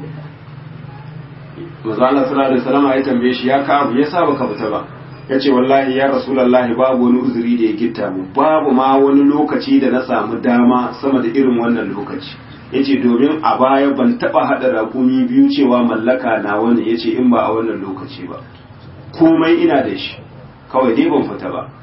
manzo Allah sallallahu alaihi wasallam ya tambaye shi ya Ka'ab yasa baka fita ba yace wallahi ya Rasulullahi babu wani uzuri da ya gitta mu babu ma wani lokaci da na samu dama sama da irin wannan lokaci yace domin a baya ban taba hada rakumi biyu cewa mallaka na wani yace in ba a wannan lokaci ba komai ina da shi kawai dai ban fita ba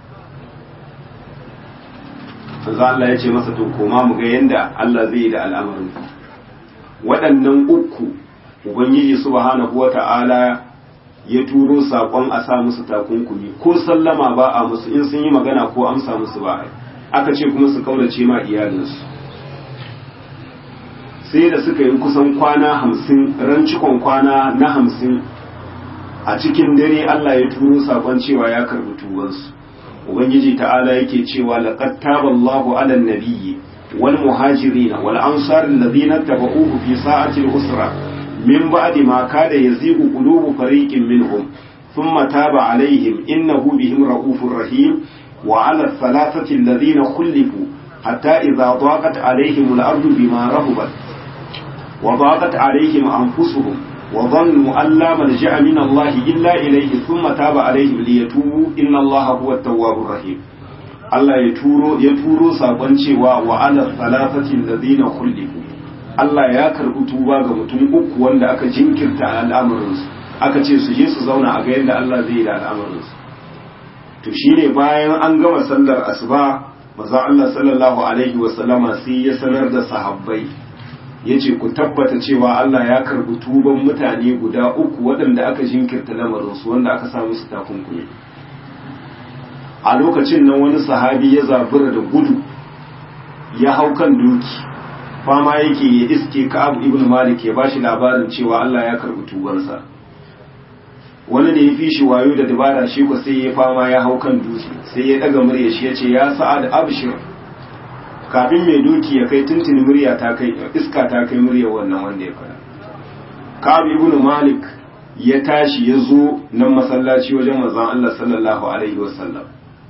manzo Allah ya ce masa to koma mu ga yanda Allah zai yi da al'amarin waɗannan uku ubangiji subhanahu wata'ala ya turo sakon a sa musu takunkumi ko sallama ba a musu in sun yi magana ko amsa musu ba aka ce kuma su kaulace ma iyalinsu sai da suka yi kusan kwana hamsin ran cikon kwana na hamsin a cikin dare Allah ya turo sakon cewa ya karbi tubansu ubangiji ta'ala yake cewa laqad taballahu 'alan nabiyyi wal muhajirin wal ansar alladhina tabauhu fi sa'ati al-usra min ba'di ma kada yazigu qulubu fariqin minhum thumma taba 'alayhim innahu bihim ra'ufur rahim wa ala thalathati alladhina khulifu hatta idha daqat alaihim al-ardu bima rahabat wa daqat alaihim anfusuhum wa dhannu an la malja'a min Allah illa ilayhi thumma taba alaihim liyatubu inna Allah huwa at-tawwabur rahim. Allah ya turo ya turo sakon cewa wa ala thalathati alladhina khulifu, Allah ya karbi tuba ga mutum uku wanda aka jinkirta al'amuransu, aka ce su je su zauna a ga yadda Allah zai yi da al'amuransu. To shine bayan an gama sallar asuba manzo Allah sallallahu alaihi wa sallama sai ya sanar da sahabbai yace ku tabbata cewa Allah ya karbi tuban mutane guda uku waɗanda aka jinkirta lamarinsu wanda aka sa musu takunkumi. A lokacin nan wani sahabi ya zabura da gudu ya hau kan doki fama yake ya iske Ka'ab ibn Malik ya bashi labarin cewa Allah ya karbi tubansa. Wani da ya fi shi wayo da dabara shi ko sai ya fama ya hau kan dutse sai ya daga murya shi ya ce ya Sa'ad abshir, kafin mai doki ya kai tuntuni murya ta kai iska ta kai murya wannan wanda ya fara. Ka'ab ibn Malik ya tashi ya zo nan masallaci wajen manzon Allah sallallahu alaihi wasallam.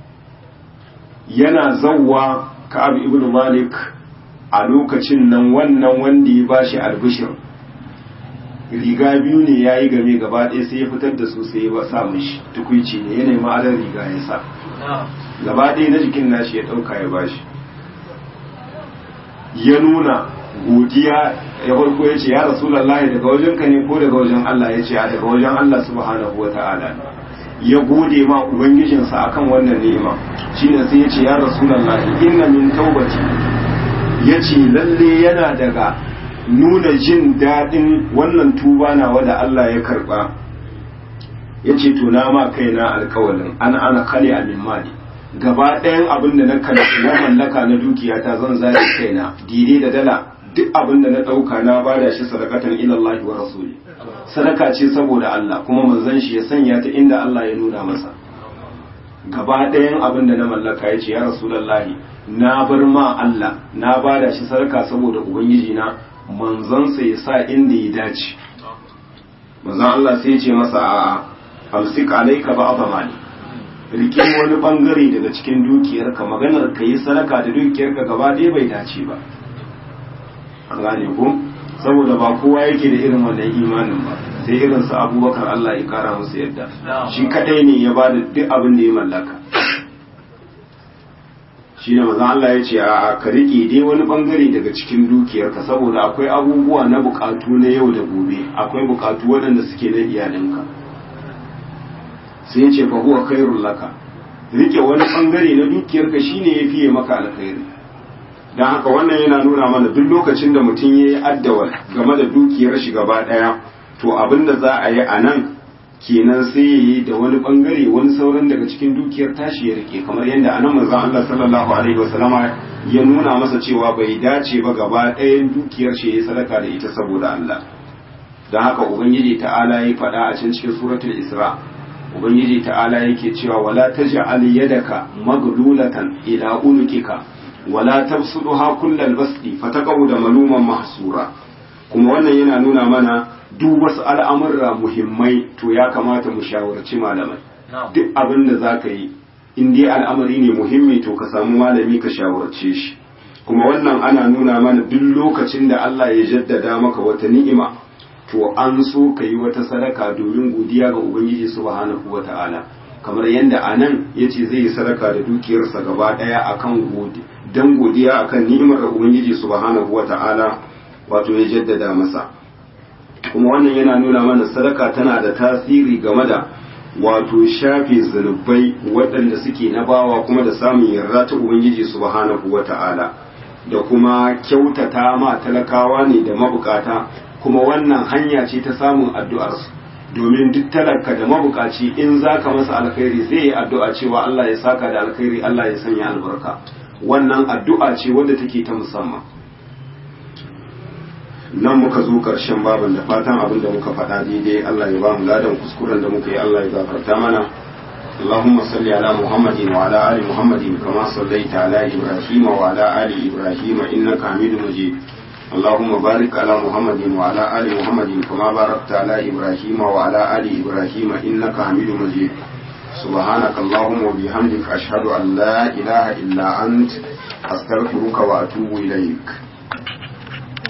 Yana zawwa Ka'ab ibn Malik a lokacin nan wannan wanda ya bashi albishir riga biyu ne yayi game gaba ɗaya sai ya fitar da su sai ya sa mishi tukuici ne yana ma'adar riga ya sa gaba ɗaya na jikin nashi ya ɗauka ya bashi, ya nuna godiya ya farko ya ce ya Rasulullahi daga wajen ka ne ko daga wajen Allah, ya ce a daga wajen Allah subhanahu wa ta'ala. Ya gode ma ubangijinsa akan wannan ni'ima shine sai ya ce ya Rasulullahi inna min taubati, ya ce lalle yana daga nuna jin daɗin wannan tuba nawa da Allah ya karɓa. Ya ce to na ma kaina alkawalin ana ana kale a min mali, gaba ɗayan abin da na mallaka na dukiyata zan zare kaina dire da dala, duk abin da na ɗauka na bada shi sadakatan ilallahi wa rasuli, sadaka ce saboda Allah kuma manzon shi ya sanya ta inda Allah ya nuna masa. Gaba ɗayan abin da na mallaka ya ce ya Rasulullahi na bar ma Allah na bada shi sadaka saboda ubangiji na, manzonsa ya sa inda ya dace. Manzon Allah sai ya ce masa a'a amsik alayka ba'd mali, rike wani bangare daga cikin dukiyarka, maganar ka yi sadaka da dukiyarka gaba ɗaya bai dace ba. An gane ko saboda ba kowa yake da irin wannan imanin ba, sai irin su Abubakar Allah ya kara musu yadda shi kadai ne ya bada duk abin da ya mallaka. Shi ne manzon Allah ya ce a ka rike dai wani bangare daga cikin dukiyarka saboda akwai abubuwa na bukatu na yau da gobe, akwai bukatu waɗanda suke na iyalinka. Sai ya ce fa huwa khairul laka, rike wani bangare na dukiyarka shine ya fiye maka alkhairi. Dan haka wannan yana nuna mana duk lokacin da mutum ya yi addawa game da dukiyar shi gaba daya, to abin da za a yi a nan kenan sai ya yi da wani bangare wani sauran daga cikin dukiyar tashi ya rike, kamar yadda anan manzon Allah sallallahu alaihi wasallama ya nuna masa cewa bai dace ba gaba ɗayan dukiyar shi ya sadaka da ita saboda Allah. Dan haka ubangiji ta'ala ya faɗa a cikin cikin suratul Isra, ubangiji ta'ala yake cewa wala taj'al yadaka maghlulatan ila unuqika wala tabsuduha kullal basti fataqauda maluman mahsura. Kuma wannan yana nuna mana duk wasu al'amurra muhimmai to ya kamata mu shawarci malamai. Duk abin da zaka yi in dai al'amari ne muhimmi to ka samu malami ka shawarce shi. Kuma wannan ana nuna mana duk lokacin da Allah ya jaddada maka wata ni'ima to an so ka yi wata sadaka domin godiya ga Ubangiji subhanahu wata'ala, kamar yadda anan yace zai yi sadaka da dukiyarsa gaba daya akan godi dan godiya akan ni'imar da Ubangiji subhanahu wata'ala wato ya jaddada masa. Kuma wannan yana nuna mana sadaka tana da tasiri game da wato shafe zunubai waɗanda suke na bawa kuma da samun yarda ta Ubangiji subhanahu wata'ala, da kuma kyautata ma talakawa ne da mabukata. Kuma wannan hanya ce ta samun addu'arsu, domin duk talaka da mabukaci in za ka masa alkhairi zai yi addu'a cewa Allah ya saka da alkhairi, Allah ya sanya albarka. Wannan addu'a ce wadda take ta musamman. Nan muka zo ƙarshen babin, da fatan abin da muka faɗa daidai Allah ya ba mu ladan, kuskuren da muka yi Allah ya gafarta mana. اللهم صل على محمد وعلى آل محمد كما صليت على إبراهيم وعلى آل إبراهيم إنك حميد مجيد. اللهم بارك على محمد وعلى آل محمد كما باركت على إبراهيم وعلى آل إبراهيم إنك حميد مجيد. سبحانك اللهم وبحمدك أشهد أن لا إله إلا أنت أستغفرك وأتوب إليك.